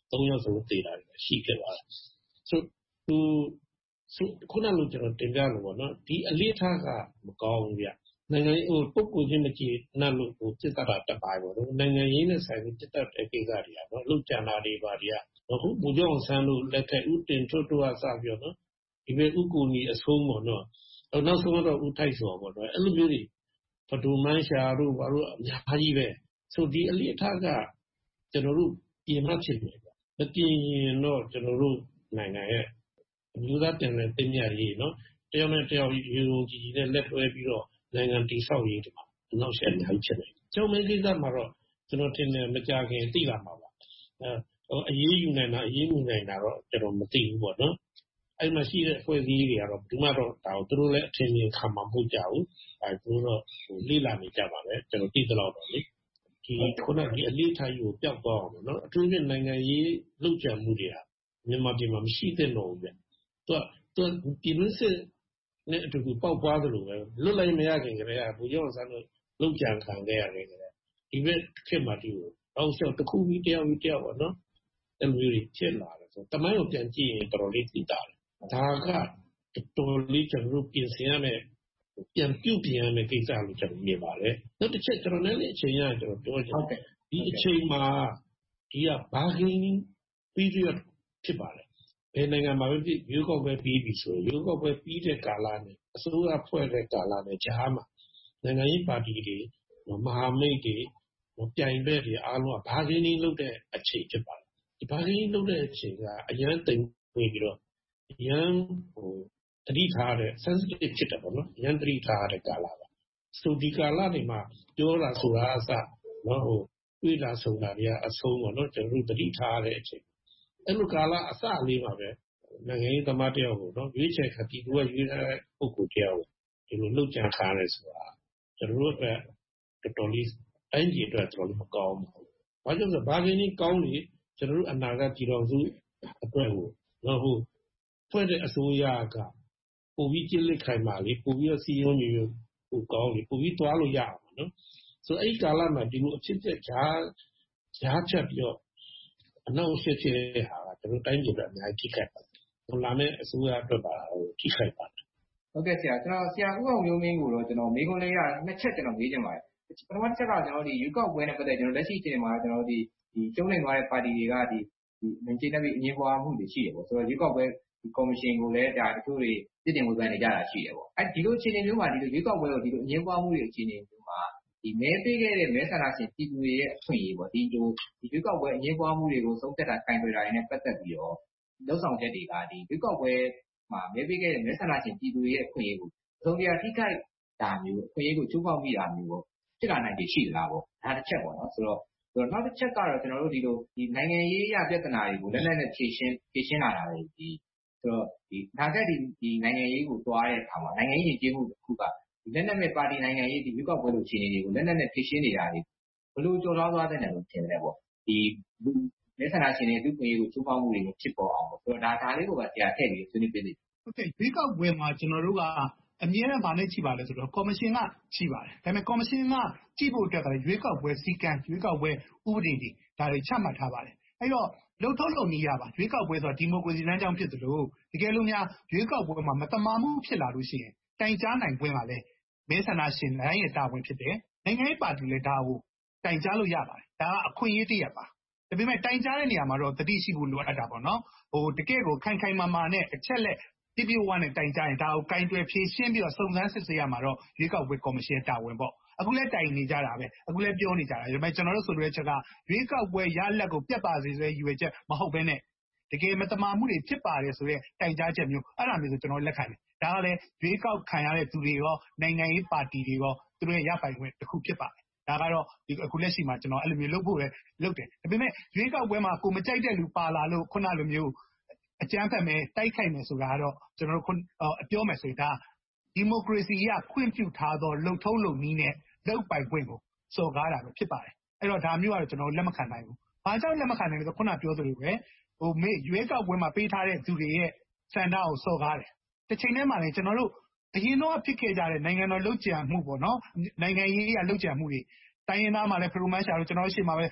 သုံးယောက်စလုံးသေတာတွေရှိခဲ့ပါတယ်ဆိုသူခုနလိုကျွန်တော်တင်ပြလို့ပေါ့နော်ဒီအလေးထားကမကောင်းဘူးဗျနိုင်ငံရေးဟိုပုဂ္ဂိုလ်ချင်းမကြည့်နှက်လို့ဟိုစစ်တပ်တာတက်ပါပေါ့နော်နိုင်ငံရေးနဲ့ဆိုင်ပြီးစစ်တပ်တဲ့ကိစ္စတွေကတော့လုကြံတာတွေပါတွေကအခုဘူကြောင်ဆန်းလို့လက်ထက်ဥတင်ထွတ်ထွတ်အစပြောနော်ဒီမဲ့ဥကူနီအဆုံးပေါ့နော်နောက်ဆုံးတော့ဥထိုက်ဆိုပေါ့နော်အဲ့လိုမျိုးတွေဖဒူမန်းရှာတို့ဘာလို့အများကြီးပဲဆိုဒီအလေးထားကကျွန်တော်တို့ပြင်မှဖြစ်နေတယ်မပြင်ရင်တော့ကျွန်တော်တို့နိုင်ငံရဲ့အမျိုးသားတင်တဲ့တင်မြရေးနော်တယောက်နဲ့တယောက်ရေုံကြည်ကြည်နဲ့လက်တွဲပြီးတော့နိုင်ငံတည်ဆောက်ရေးဒီမှာနောက်ဆက်နိုင်ဖြစ်နေ။ကျောင်းမင်းကိစ္စမှာတော့ကျွန်တော်ထင်တယ်မကြခင်သိလာမှာပါ။အဲအရေးယူနိုင်တာအရေးယူနိုင်တာတော့ကျွန်တော်မသိဘူးပေါ့နော်။အဲ့မှာရှိတဲ့အဖွဲ့အစည်းတွေကတော့ဒီမှာတော့ဒါကိုသူတို့လည်းအထင်ကြီးခံမှာမဟုတ်ကြဘူး။အဲသူတို့ဟိုလိလာနေကြပါပဲကျွန်တော်သိသလောက်တော့လေ။ဒီခုနကဒီအလေးထားယူကိုပျောက်သွားအောင်နော်။အထူးဖြင့်နိုင်ငံရေးလှုပ်ကြံမှုတွေဟာမြန်မာပြည်မှာမရှိသင့်တော့ဘူးဗျ။သူကသူဒီလိုစစ်နဲ့အတူတူပေါက်ပွားသလိုပဲလွတ်လိုက်မရခင်ကတည်းကဘူကျောင်းဆန်းတို့လုံကြံခံခဲ့ရတယ်ကြတယ်ဒီဘက်ခေတ်မှာဒီကိုအောက်လျှောက်တစ်ခုပြီးတယောက်ပြီးတယောက်ပေါ့နော်အဲ့လိုမျိုးတွေဖြစ်လာတယ်ဆိုတမိုင်းကိုပြန်ကြည့်ရင်တော်တော်လေးသိတာဒါကတော်လေးကျွန်တော်တို့ပြင်ဆင်ရမယ်ပြန်ပြုပြင်ရမယ်ကိစ္စလို့ကျွန်တော်မြင်ပါတယ်နောက်တစ်ချက်ကျွန်တော်လည်းအချိန်ရကျွန်တော်ပြောချင်တယ်ဒီအချိန်မှာဒီက bargaining period ဖြစ်ပါတယ်ဘယ်နိုင်ငံမှာပဲဖြစ်ရွေးကောက်ပွဲပြီးပြီဆိုရွေးကောက်ပွဲပြီးတဲ့ကာလနဲ့အစိုးရဖွဲ့တဲ့ကာလနဲ့ကြားမှာနိုင်ငံရေးပါတီတွေမဟာမိတ်တွေပြိုင်ဘက်တွေအားလုံးကဘာဂင်းင်းလုပ်တဲ့အချိန်ဖြစ်ပါတယ်ဒီဘာဂင်းင်းလုပ်တဲ့အချိန်ကအရန်တိမ်ပြီးတော့အရန်ဟိုတတိထားတဲ့ sensitive ဖြစ်တယ်ပေါ့နော်အရန်တတိထားတဲ့ကာလပါဆိုဒီကာလတွေမှာပြောတာဆိုတာအစနော်ဟိုတွေ့တာဆိုတာတွေကအဆုံးပေါ့နော်ကျွန်တော်တို့တတိထားတဲ့အချိန်အဲ့လိုကာလအစလေးမှာပဲနိုင်ငံရေးသမားတယောက်ကိုနော်ရွေးချယ်ခတိသူကရွေးထားတဲ့ပုဂ္ဂိုလ်တယောက်ဒီလိုလှုပ်ကြံထားရဲဆိုတာကျွန်တော်တို့အတွက်တော်တော်လေးတိုင်းပြည်အတွက်တော်တော်လေးမကောင်းဘူး။ဘာကြောင့်လဲဘာကြီးကောင်းလေကျွန်တော်တို့အနာဂတ်ပြည်တော်စုအတွက်ကိုနော်ဟိုဖွဲ့တဲ့အစိုးရကပုံပြီးကြည့်လက်ခိုင်ပါလေပုံပြီးတော့စီယုံမျိုးဟိုကောင်းလေပုံပြီးသွားလို့ရအောင်နော်။ဆိုအဲ့ဒီကာလမှာဒီလိုအဖြစ်ချက်ဂျားဂျားချက်ပြီးတော့အနောက်ရှစ်ဖြစ်တဲ့ဟာကကျွန်တော်တိုင်းပြည်အတွက်အများကြီးထိခိုက်ပါတယ်။ဟိုလာမယ့်အစိုးရအတွက်ပါဟိုထိခိုက်ပါတယ်။ဟုတ်ကဲ့ဆရာကျွန်တော်ဆရာဦးအောင်မျိုးမင်းကိုတော့ကျွန်တော်မေးခွန်းလေးရနှစ်ချက်ကျွန်တော်မေးချင်ပါတယ်ပထမတစ်ချက်ကကျွန်တော်ဒီရွေးကောက်ပွဲနဲ့ပတ်သက်ကျွန်တော်လက်ရှိအချိန်မှာကျွန်တော်ဒီဒီကျုံးနေသွားတဲ့ပါတီတွေကဒီဒီမင်းကျတဲ့ပြီးအငြင်းပွားမှုတွေရှိတယ်ပေါ့ဆိုတော့ရွေးကောက်ပွဲဒီကော်မရှင်ကိုလည်းဒါတချို့တွေပြည်တင်ဝေဖန်နေကြတာရှိတယ်ပေါ့အဲဒီလိုအခြေအနေမျိုးမှာဒီလိုရွေးကောက်ပွဲကိုဒီလိုအငြင်းပွားမှုတွေအခြေအနေမျိုးမှာဒီမဲပေးခဲ့တဲ့မဲဆန္ဒရှင်ပြည်သူတွေရဲ့အခွင့်အရေးပေါ့ဒီလိုဒီရွေးကောက်ပွဲအငြင်းပွားမှုတွေကိုဆုံးဖြတ်တာကင်တွယ်တာတွေနဲ့ပတ်သက်ပြီးတော့လုံဆောင်ချက်တွေကဒီရွေးကောက်ပွဲမှာမဲပေးခဲ့တဲ့မဲဆန္ဒရှင်ပြည်သူတွေရဲ့အခွင့်အရေးကိုသုံးပြထိခိုက်တာမျိုးအခွင့်အရေးကိုချိုးဖောက်မိတာမျိုးပေါ့ဖြစ်လာနိုင်တယ်ရှိလားပေါ့ဒါတစ်ချက်ပေါ့နော်ဆိုတော့ဆိုတော့နောက်တစ်ချက်ကတော့ကျွန်တော်တို့ဒီလိုဒီနိုင်ငံရေးရပြဿနာတွေကိုလက်နက်နဲ့ဖြေရှင်းဖြေရှင်းလာတာတွေဒီဆိုတော့ဒီဒါကဒီဒီနိုင်ငံရေးကိုတွားတဲ့အခါမှာနိုင်ငံရေးယဉ်ကျေးမှုတစ်ခုကဒီလက်နက်မဲ့ပါတီနိုင်ငံရေးဒီရွေးကောက်ပွဲလိုအခြေအနေတွေကိုလက်နက်နဲ့ဖြေရှင်းနေတာတွေဘလို့ကြော်လွှားသွားတဲ့နယ်လို့ထင်တယ်ပေါ့ဒီမဲဆန္ဒရှင်တွေသူ့ခွင့်ရေးကိုချိုးဖောက်မှုတွေဖြစ်ပေါ်အောင်ပေါ့ဆိုတော့ဒါဒါလေးကိုပါဆရာထည့်ပြီးဆွေးနွေးပေးသေးတယ်ဟုတ်ကဲ့ရွေးကောက်ပွဲမှာကျွန်တော်တို့ကအမြဲတမ်းဗာနဲ့ကြည့်ပါလဲဆိုတော့ကော်မရှင်ကကြည့်ပါတယ်ဒါပေမဲ့ကော်မရှင်ကကြည့်ဖို့အတွက်ကလည်းရွေးကောက်ပွဲစည်းကမ်းရွေးကောက်ပွဲဥပဒေတွေဒါတွေချမှတ်ထားပါတယ်အဲ့တော့လုံထုံးလုံနည်းရပါရွေးကောက်ပွဲဆိုတာဒီမိုကရေစီလမ်းကြောင်းဖြစ်သလိုတကယ်လို့များရွေးကောက်ပွဲမှာမတမာမှုဖြစ်လာလို့ရှိရင်တိုင်ကြားနိုင်ခွင့်ပါလဲမဲဆန္ဒရှင်တိုင်းရဲ့တာဝန်ဖြစ်တယ်နိုင်ငံရေးပါတီလည်းဒါကိုတိုင်ကြားလို့ရပါတယ်ဒါကအခွင့်အရေးတစ်ရပ်ပါဒါပေမဲ့တိုင်ကြားတဲ့နေရာမှာတော့တတိရှိဖို့လိုအပ်တာပေါ့နော်ဟိုတကယ်ကိုခိုင်ခိုင်မာမာနဲ့အချက်လက်ပြပြဝနဲ့တိုင်ကြရင်ဒါကိုကင်တွယ်ဖြေရှင်းပြီးတော့စုံစမ်းစစ်ဆေးရမှာတော့ရွေးကောက်ပွဲကော်မရှင်တာဝန်ပေါ့အခုလည်းတိုင်နေကြတာပဲအခုလည်းပြောနေကြတာဒါပေမဲ့ကျွန်တော်တို့ဆိုတဲ့ချက်ကရွေးကောက်ပွဲရလက်ကိုပြတ်ပါစေဆိုတဲ့ရည်ရွယ်ချက်မဟုတ်ဘဲနဲ့တကယ်မတမာမှုတွေဖြစ်ပါတယ်ဆိုတဲ့တိုင်ကြားချက်မျိုးအဲ့ဒါမျိုးဆိုကျွန်တော်လက်ခံတယ်ဒါကလည်းရွေးကောက်ခံရတဲ့သူတွေရောနိုင်ငံရေးပါတီတွေရောသူတို့ရဲ့ရပိုင်ခွင့်တစ်ခုဖြစ်ပါတယ်ဒါကတော့ဒီအခုလက်ရှိမှာကျွန်တော်အဲ့လိုမျိုးလုပ်ဖို့လည်းလုပ်တယ်ဒါပေမဲ့ရွေးကောက်ပွဲမှာကိုမကြိုက်တဲ့လူပါလာလို့ခုနလိုမျိုးအကြမ်းဖက်မယ်တိုက်ခိုက်မယ်ဆိုတာကတော့ကျွန်တော်တို့ပြောမယ်ဆိုရင်ဒါဒီမိုကရေစီရခွင့်ပြုထားသောလုံထုံးလုံနည်းနဲ့လုပ်ပိုင်ခွင့်ကိုစော်ကားတာပဲဖြစ်ပါတယ်အဲ့တော့ဒါမျိုးကတော့ကျွန်တော်လက်မခံနိုင်ဘူးဘာကြောင့်လက်မခံနိုင်လဲဆိုခုနပြောသလိုပဲဟိုမေရွေးကောက်ပွဲမှာပေးထားတဲ့သူတွေရဲ့စန္ဒကိုစော်ကားတယ်တစ်ချိန်တည်းမှာလည်းကျွန်တော်တို့အရင်တော့ဖြစ်ခဲ့ကြတဲ့နိုင်ငံတော်လုံခြံမှုပေါ့နော်နိုင်ငံရေးအရလုံခြံမှုတွေတိုင်းရင်းသားမှာလည်းဖရူမန်းရှာတို့ကျွန်တော်တို့ရှေ့မှာပဲ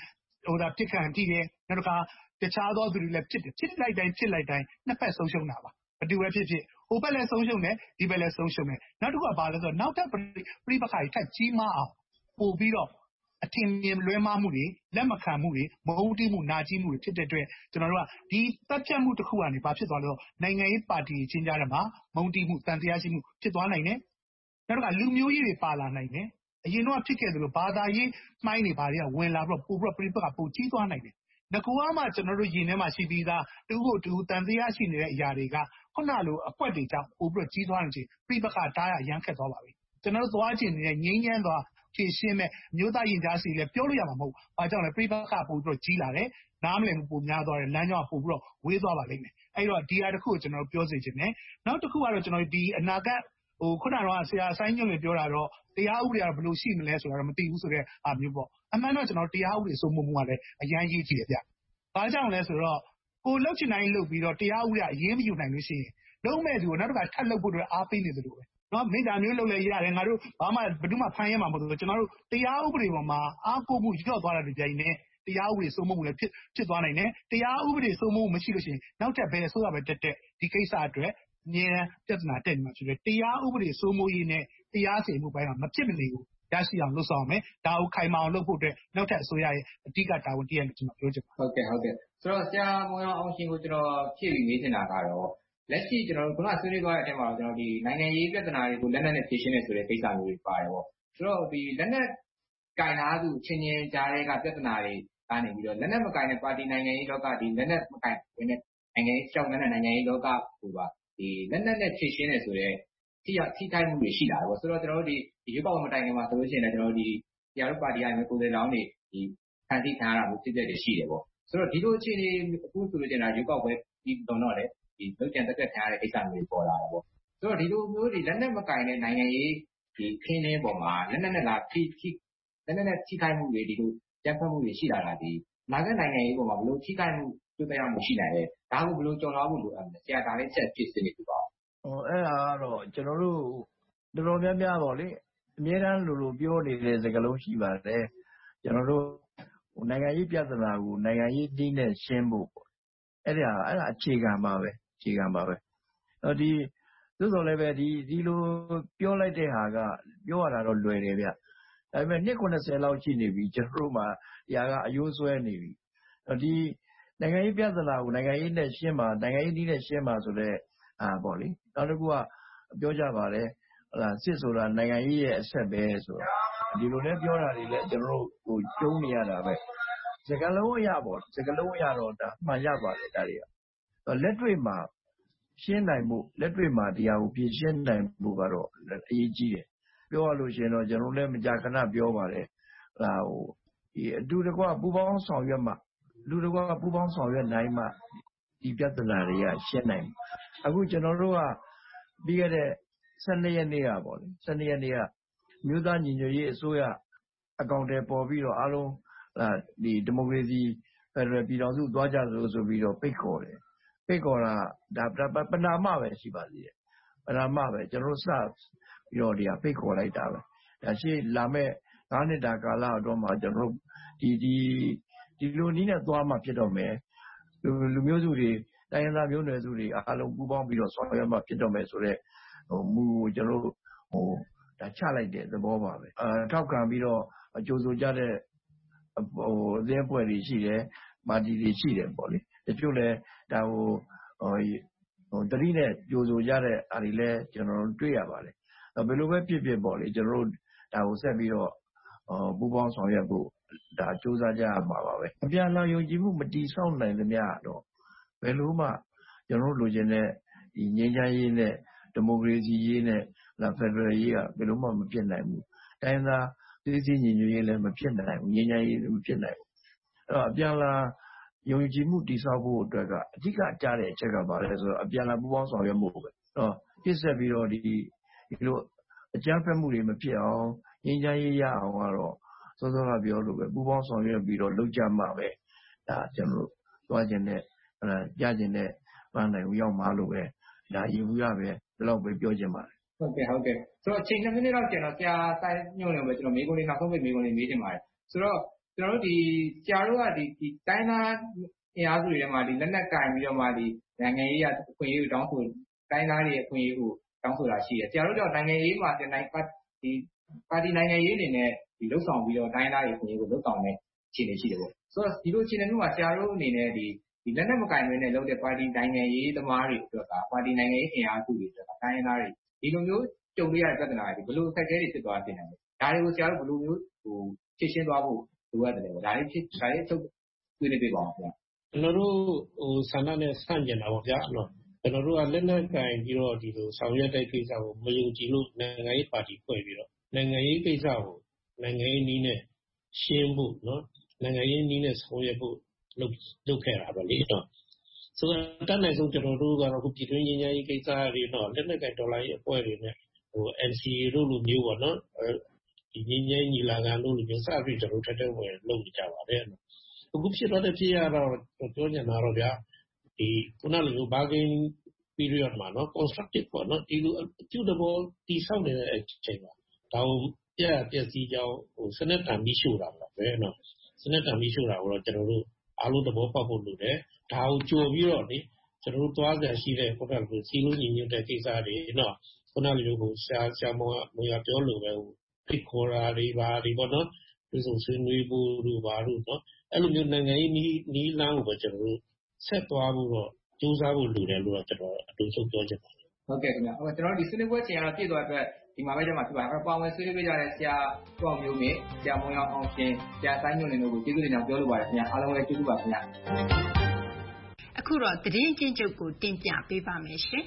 စ်ခံထိတယ်။နောက်တခါတခြားသောသူတွေလည်းဖြစ်တယ်။ဖြစ်လိုက်တိုင်းဖြစ်လိုက်တိုင်းနှစ်ဖက်ဆုံးရှုံးတာပါ။ဘယ်သူပဲဖြစ်ဖြစ်ဟိုဘက်လည်းဆုံးရှုံးတယ်ဒီဘက်လည်းဆုံးရှုံးတယ်။နောက်တစ်ခုကဘာလဲဆိုတော့နောက်ထပ်ပဋိပက္ခတွေထပ်ကြီးမားအောင်ပို့ပြီးတော့အထင်မြင်လွဲမှားမှုတွေလက်မခံမှုတွေမုန်းတီးမှုနာကျည်းမှုတွေဖြစ်တဲ့အတွက်ကျွန်တော်တို့ကဒီတပ်ဖြတ်မှုတစ်ခုကနေဘာဖြစ်သွားလဲဆိုတော့နိုင်ငံရေးပါတီချင်းကြားထဲမှာမုန်းတီးမှုတန်တရားရှိမှုဖြစ်သွားနိုင်တယ်။နောက်တစ်ခါလူမျိုးရေးတွေပါလာနိုင်တယ်။အရင်တော့ဖြစ်ခဲ့သလိုဘာသာရေးမှိုင်းတွေဘာတွေကဝင်လာပြီးတော့ပို့ပြီးတော့ပဋိပက္ခပိုကြီးသွားနိုင်တယ်။ငကူအားမှကျွန်တော်တို့ယင်ထဲမှာရှိပြီးသားတူကိုတူတန်တရားရှိနေတဲ့အရာတွေကခုနလိုအကွက်တွေကြောင့်ပို့ပြီးတော့ကြီးသွားနေခြင်းပဋိပက္ခတားရရမ်းခက်သွားပါပြီ။ကျွန်တော်တို့သွားခြင်းနေတဲ့ငြိမ်းချမ်းသွားဖြည့်ရှင်းမဲ့မျိုးသားရင်ကြားစီလည်းပြောလို့ရမှာမဟုတ်။ဘာကြောင့်လဲပြိပခါပို့ပြီးတော့ကြီးလာတယ်။နားမလည်မှုပိုများသွားတယ်။လမ်းကြောင်းပို့ပြီးတော့ဝေးသွားပါလိမ့်မယ်။အဲ့တော့ဒီဟာတစ်ခုကိုကျွန်တော်ပြောစေချင်တယ်။နောက်တစ်ခုကတော့ကျွန်တော်ဒီအနာဂတ်ဟိုခုနကတော့ဆရာအဆိုင်ညွန့်လည်းပြောတာတော့တရားဥပဒေကဘယ်လိုရှိမလဲဆိုတာတော့မသိဘူးဆိုတဲ့အားမျိုးပေါ့။အမှန်တော့ကျွန်တော်တရားဥပဒေစိုးမိုးမှုကလည်းအရန်ကြီးကြည့်ရဗျ။ဘာကြောင့်လဲဆိုတော့ကိုလှုပ်ချင်တိုင်းလှုပ်ပြီးတော့တရားဥပဒေအရေးမယူနိုင်လို့ရှိရင်လုံးမဲ့သူကိုနောက်တစ်ခါထပ်လှုပ်ဖို့အတွက်အားပေးနေသလိုပဲ။နော်မိသားမျိုးလုပ်လဲရတယ်ငါတို့ဘာမှဘယ်သူမှဖမ်းရမှာမဟုတ်ဘူးကျွန်တော်တို့တရားဥပဒေပေါ်မှာအားကိုးမှုကြော့သွားတဲ့ကြိုင်နဲ့တရားဥပဒေစိုးမိုးမှုလည်းဖြစ်ဖြစ်သွားနိုင်တယ်တရားဥပဒေစိုးမိုးမှုမရှိလို့ရှိရင်နောက်ထပ်ဘယ်အစိုးရပဲတက်တက်ဒီကိစ္စအတွက်အမြဲပြဿနာတက်နေမှာဖြစ်တယ်တရားဥပဒေစိုးမိုးရေးနဲ့တရားစီရင်မှုပိုင်းကမဖြစ်မနေဘူးရရှိအောင်လုပ်ဆောင်မယ်ဒါကိုခိုင်မာအောင်လုပ်ဖို့အတွက်နောက်ထပ်အစိုးရရဲ့အဓိကတာဝန်တည်းလို့ကျွန်တော်ပြောချင်ပါတယ်ဟုတ်ကဲ့ဟုတ်ကဲ့ဆိုတော့ဆရာမောင်အောင်ရှင်ကိုကျွန်တော်ဖြည့်ပြီးမေးချင်တာကတော့လက်ရှိကျွန်တော်တို့ခုနဆွေးနွေးသွားတဲ့အထက်မှာတော့ကျွန်တော်ဒီနိုင်ငံရေးပြဿနာတွေကိုလက်နက်နဲ့ဖြေရှင်းနေဆိုတဲ့ကိစ္စမျိုးတွေပါတယ်ပေါ့ဆိုတော့ဒီလက်နက်ကင်လာသူချင်းချင်းကြားတွေကပြဿနာတွေကနေပြီးတော့လက်နက်မကင်တဲ့ပါတီနိုင်ငံရေးလောကဒီလက်နက်မကင်တဲ့နိုင်ငံရေးရှောင်းတဲ့နိုင်ငံရေးလောကဟိုပါဒီလက်နက်နဲ့ဖြေရှင်းနေဆိုတဲ့ထိထိခိုက်မှုတွေရှိလာတယ်ပေါ့ဆိုတော့ကျွန်တော်တို့ဒီရွေးကောက်ပွဲမတိုင်ခင်မှာဆိုလို့ရှိရင်လည်းကျွန်တော်တို့ဒီတရားဥပဒေပါတီအရကိုယ်စားလောင်းတွေဒီဖန်တီးခံရတာမျိုးဖြစ်တဲ့တွေရှိတယ်ပေါ့ဆိုတော့ဒီလိုအခြေအနေအခုဆိုလို့ရှိရင်ရွေးကောက်ပွဲဒီတော့တော့လေဒီလောက်ကျန်တက်တက်ခံရတဲ့ကိစ္စမျိုးတွေပေါ်လာတယ်ပေါ့ဆိုတော့ဒီလိုမျိုးဒီလက်နက်မကင်တဲ့နိုင်ငံရေးဒီခင်းင်းပေါ်မှာလက်နက်နဲ့လာထိထိလက်နက်နဲ့ထိခိုက်မှုတွေဒီလိုကြက်ဖက်မှုတွေရှိလာတာဒီနာဂတ်နိုင်ငံရေးပေါ်မှာဘယ်လိုထိခိုက်မှုတွေ့ကြရမှုရှိနိုင်လဲဒါကိုဘယ်လိုကြော်လွှားဖို့လိုအပ်လဲဆရာဒါလေးချက်ဖြစ်နေပြီပေါ့ဟိုအဲ့ဒါကတော့ကျွန်တော်တို့တော်တော်များများပေါ့လေအများအားလိုလိုပြောနေတဲ့စကားလုံးရှိပါတယ်ကျွန်တော်တို့ဟိုနိုင်ငံရေးပြဿနာကိုနိုင်ငံရေးနည်းနဲ့ရှင်းဖို့ပေါ့အဲ့ဒါအဲ့ဒါအခြေခံပါပဲအခြေခံပါပဲတော့ဒီသို့တော်လည်းပဲဒီဒီလိုပြောလိုက်တဲ့ဟာကပြောရတာတော့လွယ်တယ်ဗျဒါပေမဲ့နှစ်၇၀လောက်ရှိနေပြီကျွန်တော်တို့မှာဒီဟာကအယိုးဆွဲနေပြီဒီနိုင်ငံရေးပြဿနာကိုနိုင်ငံရေးနဲ့ရှင်းပါနိုင်ငံရေးနည်းနဲ့ရှင်းပါဆိုတော့အာပေါ့လေနောက်တစ်ခုကပြောကြပါလေဟလာစစ်ဆိုတာနိုင်ငံရေးရဲ့အဆက်ပဲဆိုတော့ဒီလိုနဲ့ပြောတာတွေလည်းကျွန်တော်တို့ဟိုကျုံးနေရတာပဲစကလုံးအရပေါ့စကလုံးအရတော့ဒါမှန်ရပါတယ်ဒါတွေကလက်တွေ့မှာရှင်းနိုင်မှုလက်တွေ့မှာတရားကိုပြင်ရှင်းနိုင်မှုကတော့အရေးကြီးတယ်ပြောရလို့ရှိရင်တော့ကျွန်တော်လည်းမကြာခဏပြောပါတယ်ဟလာဟိုဒီအတူတကွပူပေါင်းဆောင်ရွက်မှလူတကွပူပေါင်းဆောင်ရွက်နိုင်မှဒီပြဿနာတွေကရှင်းနိုင်အခုကျွန်တော်တို့ကပြီးခဲ့တဲ့၁၂ရက်နေ့ကပေါ့လေ၁၂ရက်နေ့ကမြို့သားညီညွတ်ရေးအစိုးရအကောင့်တွေပေါ်ပြီးတော့အားလုံးဒီဒီမိုကရေစီဖက်ဒရယ်ပြည်ထောင်စုသွားကြလို့ဆိုပြီးတော့ပိတ်ခေါ်တယ်ပိတ်ခေါ်တာဒါပဏာမပဲရှိပါသေးတယ်ပဏာမပဲကျွန်တော်တို့စပြီးတော့ဒီကပိတ်ခေါ်လိုက်တာပဲဒါရှိလာမဲ့၅နှစ်တာကာလအတွင်းမှာကျွန်တော်တို့ဒီဒီဒီလိုနည်းနဲ့သွားမှဖြစ်တော့မယ်လူလူမျိုးစုတွေတိုင်းရင်းသားမျိုးနွယ်စုတွေအားလုံးပူးပေါင်းပြီးတော့ဆောင်ရွက်မှဖြစ်တော့မယ်ဆိုတော့ဟိုမူကိုကျွန်တော်တို့ဟိုဒါချလိုက်တဲ့သဘောပါပဲအဲထောက်ခံပြီးတော့အကျိုးဆိုကြတဲ့ဟိုအသင်းအဖွဲ့တွေရှိတယ်ပါတီတွေရှိတယ်ပေါ့လေတချို့လည်းဒါဟိုဟိုတတိနဲ့ကြိုးဆိုကြတဲ့အားတွေလည်းကျွန်တော်တို့တွေ့ရပါတယ်ဘယ်လိုပဲဖြစ်ဖြစ်ပေါ့လေကျွန်တော်တို့ဒါကိုဆက်ပြီးတော့ပူးပေါင်းဆောင်ရွက်ဖို့ဒါစူးစမ်းကြရမှာပါပဲအပြန်အလှန်ယုံကြည်မှုမတည်ဆောက်နိုင်သမျှတော့ဘယ်လိုမှကျွန်တော်တို့လိုချင်တဲ့ဒီငြိမ်းချမ်းရေးနဲ့ဒီမိုကရေစီရေးနဲ့လာဖက်ဒရယ်ရေးကဘယ်လိုမှမဖြစ်နိုင်ဘူးတိုင်းသားပြည်စည်းညီညွတ်ရေးလည်းမဖြစ်နိုင်ဘူးငြိမ်းချမ်းရေးလည်းမဖြစ်နိုင်ဘူးအဲ့တော့အပြန်အလှန်ယုံကြည်မှုတည်ဆောက်ဖို့အတွက် ကအဓိကကြားတဲ့အချက်ကပါလဲဆိုတော့အပြန်အလှန်ပူးပေါင်းဆောင်ရွက်မှုပဲအဲ့တော့ပြည့်စက်ပြီးတော့ဒီဒီလိုအကြမ်းဖက်မှုတွေမဖြစ်အောင်ငြိမ်းချမ်းရေးရအောင်ကတော့စောစောကပြောလို့ပဲပူးပေါင်းဆောင်ရွက်ပြီးတော့လုပ်ကြမှာပဲဒါကျွန်တော်တို့သွားခြင်းနဲ့အဲကြားခြင်းနဲ့ပန်းနိုင်ရောက်မှာလို့ပဲဒါယူရပဲဒီလောက်ပဲပြောချင်ပါတယ်ဟုတ်ကဲ့ဟုတ်ကဲ့ဆိုတော့အချိန်နှစ်မိနစ်လောက်ကျန်တော့ဆရာဆိုင်ညွှန်နေပဲကျွန်တော်မေးခွန်းလေးနောက်ဆုံးပဲမေးခွန်းလေးမေးချင်ပါတယ်ဆိုတော့ကျွန်တော်တို့ဒီဆရာတို့ကဒီဒီတိုင်းသားအင်အားစုတွေထဲမှာဒီလက်နက်ကင်ပြီးတော့မှဒီနိုင်ငံရေးအခွင့်အရေးကိုတောင်းဆိုတိုင်းသားတွေအခွင့်အရေးကိုတောင်းဆိုတာရှိတယ်ဆရာတို့ကြောင့်နိုင်ငံရေးမှာဒီနိုင်ဒီပါတီနိုင်ငံရေးအနေနဲ့ဒီလှုပ်ဆောင်ပြီးတော့တိုင်းသားတွေအခွင့်အရေးကိုလှုပ်ဆောင်တဲ့အခြေအနေရှိတယ်ပေါ့ဆိုတော့ဒီလိုအခြေအနေမျိုးမှာဆရာတို့အနေနဲ့ဒီဒီလက်နက်မကင်တွေနဲ့လုပ်တဲ့ပါတီနိုင်ငံရေးသမားတွေအတွက်ကပါတီနိုင်ငံရေးအင်အားစုတွေအတွက်ကတိုင်းသားတွေဒီလိုမျိုးကြုံရတဲ့ပြဿနာတွေဘယ်လိုအခက်အခဲတွေဖြစ်သွားဖြစ်နေလဲဒါတွေကိုဆရာတို့ဘယ်လိုမျိုးဟိုဖြေရှင်းသွားဖို့လိုအပ်တယ်ပေါ့ဒါလေးဖြစ်ဒါလေးထုတ်တွေ့နေပြပါအောင်ဗျာကျွန်တော်တို့ဟိုဆန္ဒနဲ့ဆန့်ကျင်တာပေါ့ဗျာနော်ကျွန်တော်တို့ကလက်နက်ကင်ပြီးတော့ဒီလိုဆောင်ရွက်တဲ့ကိစ္စကိုမယုံကြည်လို့နိုင်ငံရေးပါတီဖွဲ့ပြီးတော့နိုင်ငံရေးကိစ္စကိုနိုင်ငံရေးနည်းနဲ့ရှင်းဖို့နော်နိုင်ငံရေးနည်းနဲ့ဆောင်ရွက်ဖို့လုပ်လုပ်ခဲ့တာပဲလေနော်ဆိုတော့တတ်နိုင်ဆုံးကျွန်တော်တို့ကတော့ပြည်တွင်းငြိမ်းချမ်းရေးကိစ္စတွေတော့လက်နက်ကင်ဒေါ်လာရေးအဖွဲ့တွေနဲ့ဟို N C A တို့လိုမျိုးပေါ့နော်ဒီငြိမ်းချမ်းညီလာခံတို့လိုမျိုးစပြီးကျွန်တော်ထက်တဲ့ဝင်လုပ်နေကြပါတယ်အခုဖြစ်တော့တဲ့ဖြစ်ရတော့ပြောညံတာတော့ဗျာဒီခုနလိုမျိုး bargain period မှာနော် constructive ပေါ့နော်ဒီလိုအကျိုးတော်တီဆောက်နေတဲ့အချိန်မှာဒါကိုပြက်ပြက်စီးကြောင်းဟိုစနစ်တံပြီးရှို့တာပါပဲနော်စနစ်တံပြီးရှို့တာကိုတော့ကျွန်တော်တို့အားလုံးသဘောပေါက်ဖို့လိုတယ်ဒါကိုကြိုပြီးတော့လေကျွန်တော်တို့သွားကြရှိတဲ့ခုနကစီလုံးညီညွတ်တဲ့ကိစ္စတွေနော်ခုနလိုမျိုးကိုဆရာဆရာမောင်ကမွေပြောလို့ပဲဟိုဖိတ်ခေါ်တာတွေပါဒီပေါ့နော်ဒီဆိုဆွေးနွေးဖို့တို့ပါတို့နော်အဲ့လိုမျိုးနိုင်ငံရေးနီးနီးလမ်းကိုပဲကျွန်တော်တို့ဆက်သွားဖို့တော့ကြိုးစားဖို့လိုတယ်လို့တော့ကျွန်တော်အတူဆုံးပြောချင်ပါတယ်ဟုတ်ကဲ့ခင်ဗျာဟိုကျွန်တော်ဒီဆွေးနွေးပွဲချိန်ကတော့ပြည့်သွားအတွက်ဒီမှာပဲကျွန်တော်ပြပါအဲ့ပါဝင်ဆွေးနွေးပေးကြတဲ့ဆရာတော်မျိုးမင်းဆရာမောင်အောင်ရှင်ဆရာဆိုင်ညွန့်နေတို့ကိုကျေးဇူးတင်ကြောင်းပြောလိုပါတယ်ခင်ဗျာအားလုံးလည်းကျေးဇူးပါခင်ဗျာအခုတော့သတင်းချင်းချုပ်ကိုတင်ပြပေးပါမယ်ရှင်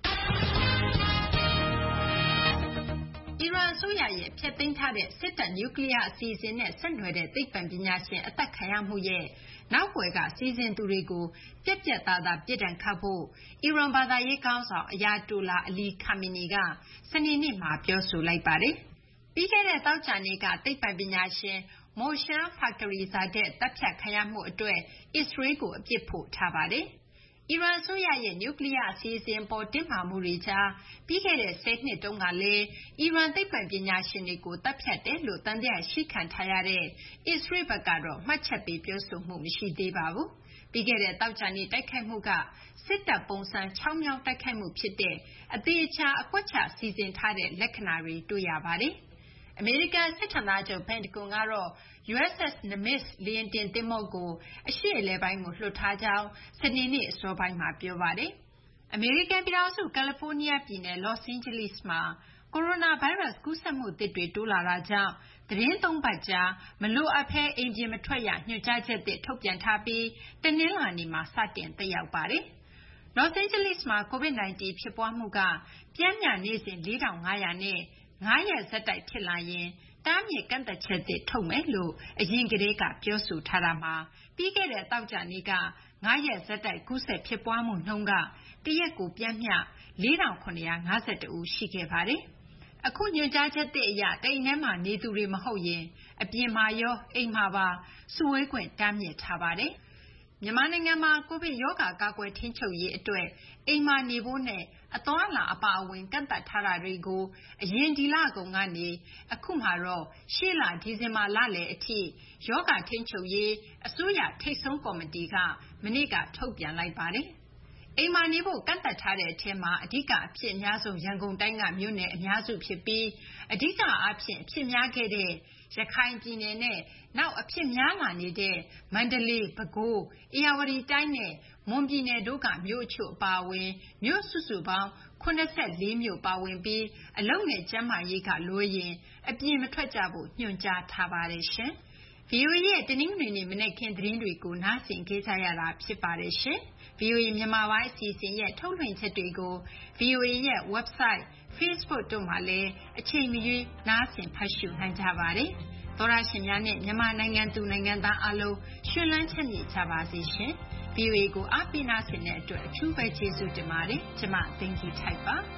အီရန်အစိုးရရဲ့ဖျက်သိမ်းထားတဲ့စစ်တပ်နျူကလ িয়ার အစီအစဉ်နဲ့ဆက်နွယ်တဲ့သိပ္ပံပညာရှင်အသက်ခံရမှုရဲ့နောက်ွယ်ကစီစဉ်သူတွေကိုပြက်ပြက်သားသားပြစ်ဒဏ်ခတ်ဖို့အီရန်ဘာသာရေးခေါင်းဆောင်အယာတိုလာအလီခါမီနီကစနေနေ့မှာပြောဆိုလိုက်ပါတယ်။ပြီးခဲ့တဲ့သောကြာနေ့ကသိပ္ပံပညာရှင်မိုရှာဖာကရီဇာတဲ့တပ်ဖြတ်ခံရမှုအတွက်အစ္စရေးကိုအပြစ်ဖို့ထားပါတယ်။အီရန်အစိုးရရဲ့နျူကလ িয়ার အစီအစဉ်ပေါ်တင်းမာမှုတွေကြားပြီးခဲ့တဲ့ဆယ်နှစ်တုန်းကလည်းအီရန်သိပ္ပံပညာရှင်တွေကိုတပ်ဖြတ်တယ်လို့တန်တရားရှိခံထားရတဲ့အစ္စရေးဘက်ကတော့မှတ်ချက်ပေးပြောဆိုမှုမရှိသေးပါဘူး။ပြီးခဲ့တဲ့တောက်ချာနေ့တိုက်ခိုက်မှုကစစ်တပ်ပုံစံချောင်းမြောင်းတိုက်ခိုက်မှုဖြစ်တဲ့အသေးအချာအကွက်ချစီစဉ်ထားတဲ့လက္ခဏာတွေတွေ့ရပါတယ်။အမေရိကန်စစ်ဌာနချုပ်ပန်တဂွန်ကတော့ U S S Nimitz လေယာဉ်တင်သင်္ဘောကိုအရှေ့အလယ်ပိုင်းကိုလွှတ်ထားကြောင်းစနေနေ့အစောပိုင်းမှာပြောပါတယ်။အမေရိကန်ပြည်ထောင်စုကယ်လီဖိုးနီးယားပြည်နယ်လော့စ်အိန်ဂျလိစ်မှာကိုရိုနာဗိုင်းရပ်စ်ကူးစက်မှုသစ်တွေတိုးလာတာကြောင့်သီတင်းသုံးပတ်ကြာမလိုအပ်ဘဲအိမ်ပြင်မထွက်ရညွှန်ကြားချက်သစ်ထုတ်ပြန်ထားပြီးတနင်္လာနေ့မှာစတင်သက်ရောက်ပါတယ်။လော့စ်အိန်ဂျလိစ်မှာ COVID 19 ဖြစ်ပွားမှုကပျမ်းမျှနေ့စဉ်လေးထောင်ငါးရာနဲ့ငါးရက်ဆက်တိုက်ဖြစ်လာရင်တားမြစ်ကန့်သတ်ချက်သစ်ထုတ်မယ်လို့အရင်ကတည်းကပြောဆိုထားတာမှာပြီးခဲ့တဲ့သောကြာနေ့ကငါးရက်ဆက်တိုက်ကူးစက်ဖြစ်ပွားမှုနှုန်းကတရက်ကိုပျမ်းမျှလေးထောင်ခုနှစ်ရာငါးဆယ်တဦးရှိခဲ့ပါတယ်။အခုညွှန်ကြားချက်သစ်အရတိမ်ထဲမှာနေသူတွေမဟုတ်ရင်အပြင်မှာရောအိမ်မှာပါစုဝေးခွင့်တားမြစ်ထားပါတယ်။မြန်မာနိုင်ငံမှာကိုဗစ်ရောဂါကာကွယ်ထိန်းချုပ်ရေးအတွက်အိမ်မှာနေဖို့နဲ့အသွားအလာအပါအဝင်ကန့်သတ်ထားတာတွေကိုအရင်ဒီလကုန်ကနေအခုမှတော့ရှေ့လဒီဇင်ဘာလလယ်အထိရောဂါထိန်းချုပ်ရေးအစိုးရထိပ်ဆုံးကော်မတီကမနေ့ကထုတ်ပြန်လိုက်ပါတယ်။အိမ်မှာနေဖို့ကန့်သတ်ထားတဲ့အထဲမှာအဓိကအဖြစ်အများဆုံးရန်ကုန်တိုင်းကမြို့နယ်အများစုဖြစ်ပြီးအဓိကအားဖြင့်အဖြစ်များခဲ့တဲ့ရခိုင်ပြည်နယ်နဲ့နောက်အဖြစ်များလာနေတဲ့မန္တလေးပဲခူးဧရာဝတီတိုင်းနဲ့မွန်ပြည်နယ်တို့ကမြို့အချို့အပါအဝင်မြို့စုစုပေါင်းခုနစ်ဆယ့်လေးမြို့ပါဝင်ပြီးအလုပ်နဲ့ကျန်းမာရေးကလွဲရင်အပြင်မထွက်ကြဖို့ညွှန်ကြားထားပါတယ်ရှင်။ V O A ရဲ့တနင်္ဂနွေနေ့မနက်ခင်းသတင်းတွေကိုနားဆင်ကြရတာဖြစ်ပါတယ်ရှင်။ V O A မြန်မာပိုင်းအစီအစဉ်ရဲ့ထုတ်လွှင့်ချက်တွေကို V O A ရဲ့ website Facebook တို့မှာလည်းအချိန်မရွေးနားဆင်ဖတ်ရှုနိုင်ကြပါတယ်။သောတရှင်များနဲ့မြန်မာနိုင်ငံသူနိုင်ငံသားအားလုံးရှင်လန်းချမ်းမြေ့ကြပါစေရှင်။ V O A ကိုအားပေးနားဆင်တဲ့အတွက်အထူးပဲကျေးဇူးတင်ပါတယ်။ကျမသိင်္ဂီထိုက်ပါ။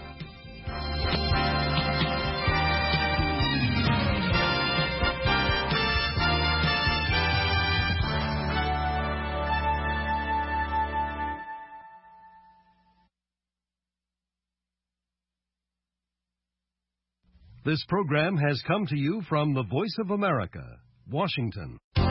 This program has come to you from the Voice of America, Washington.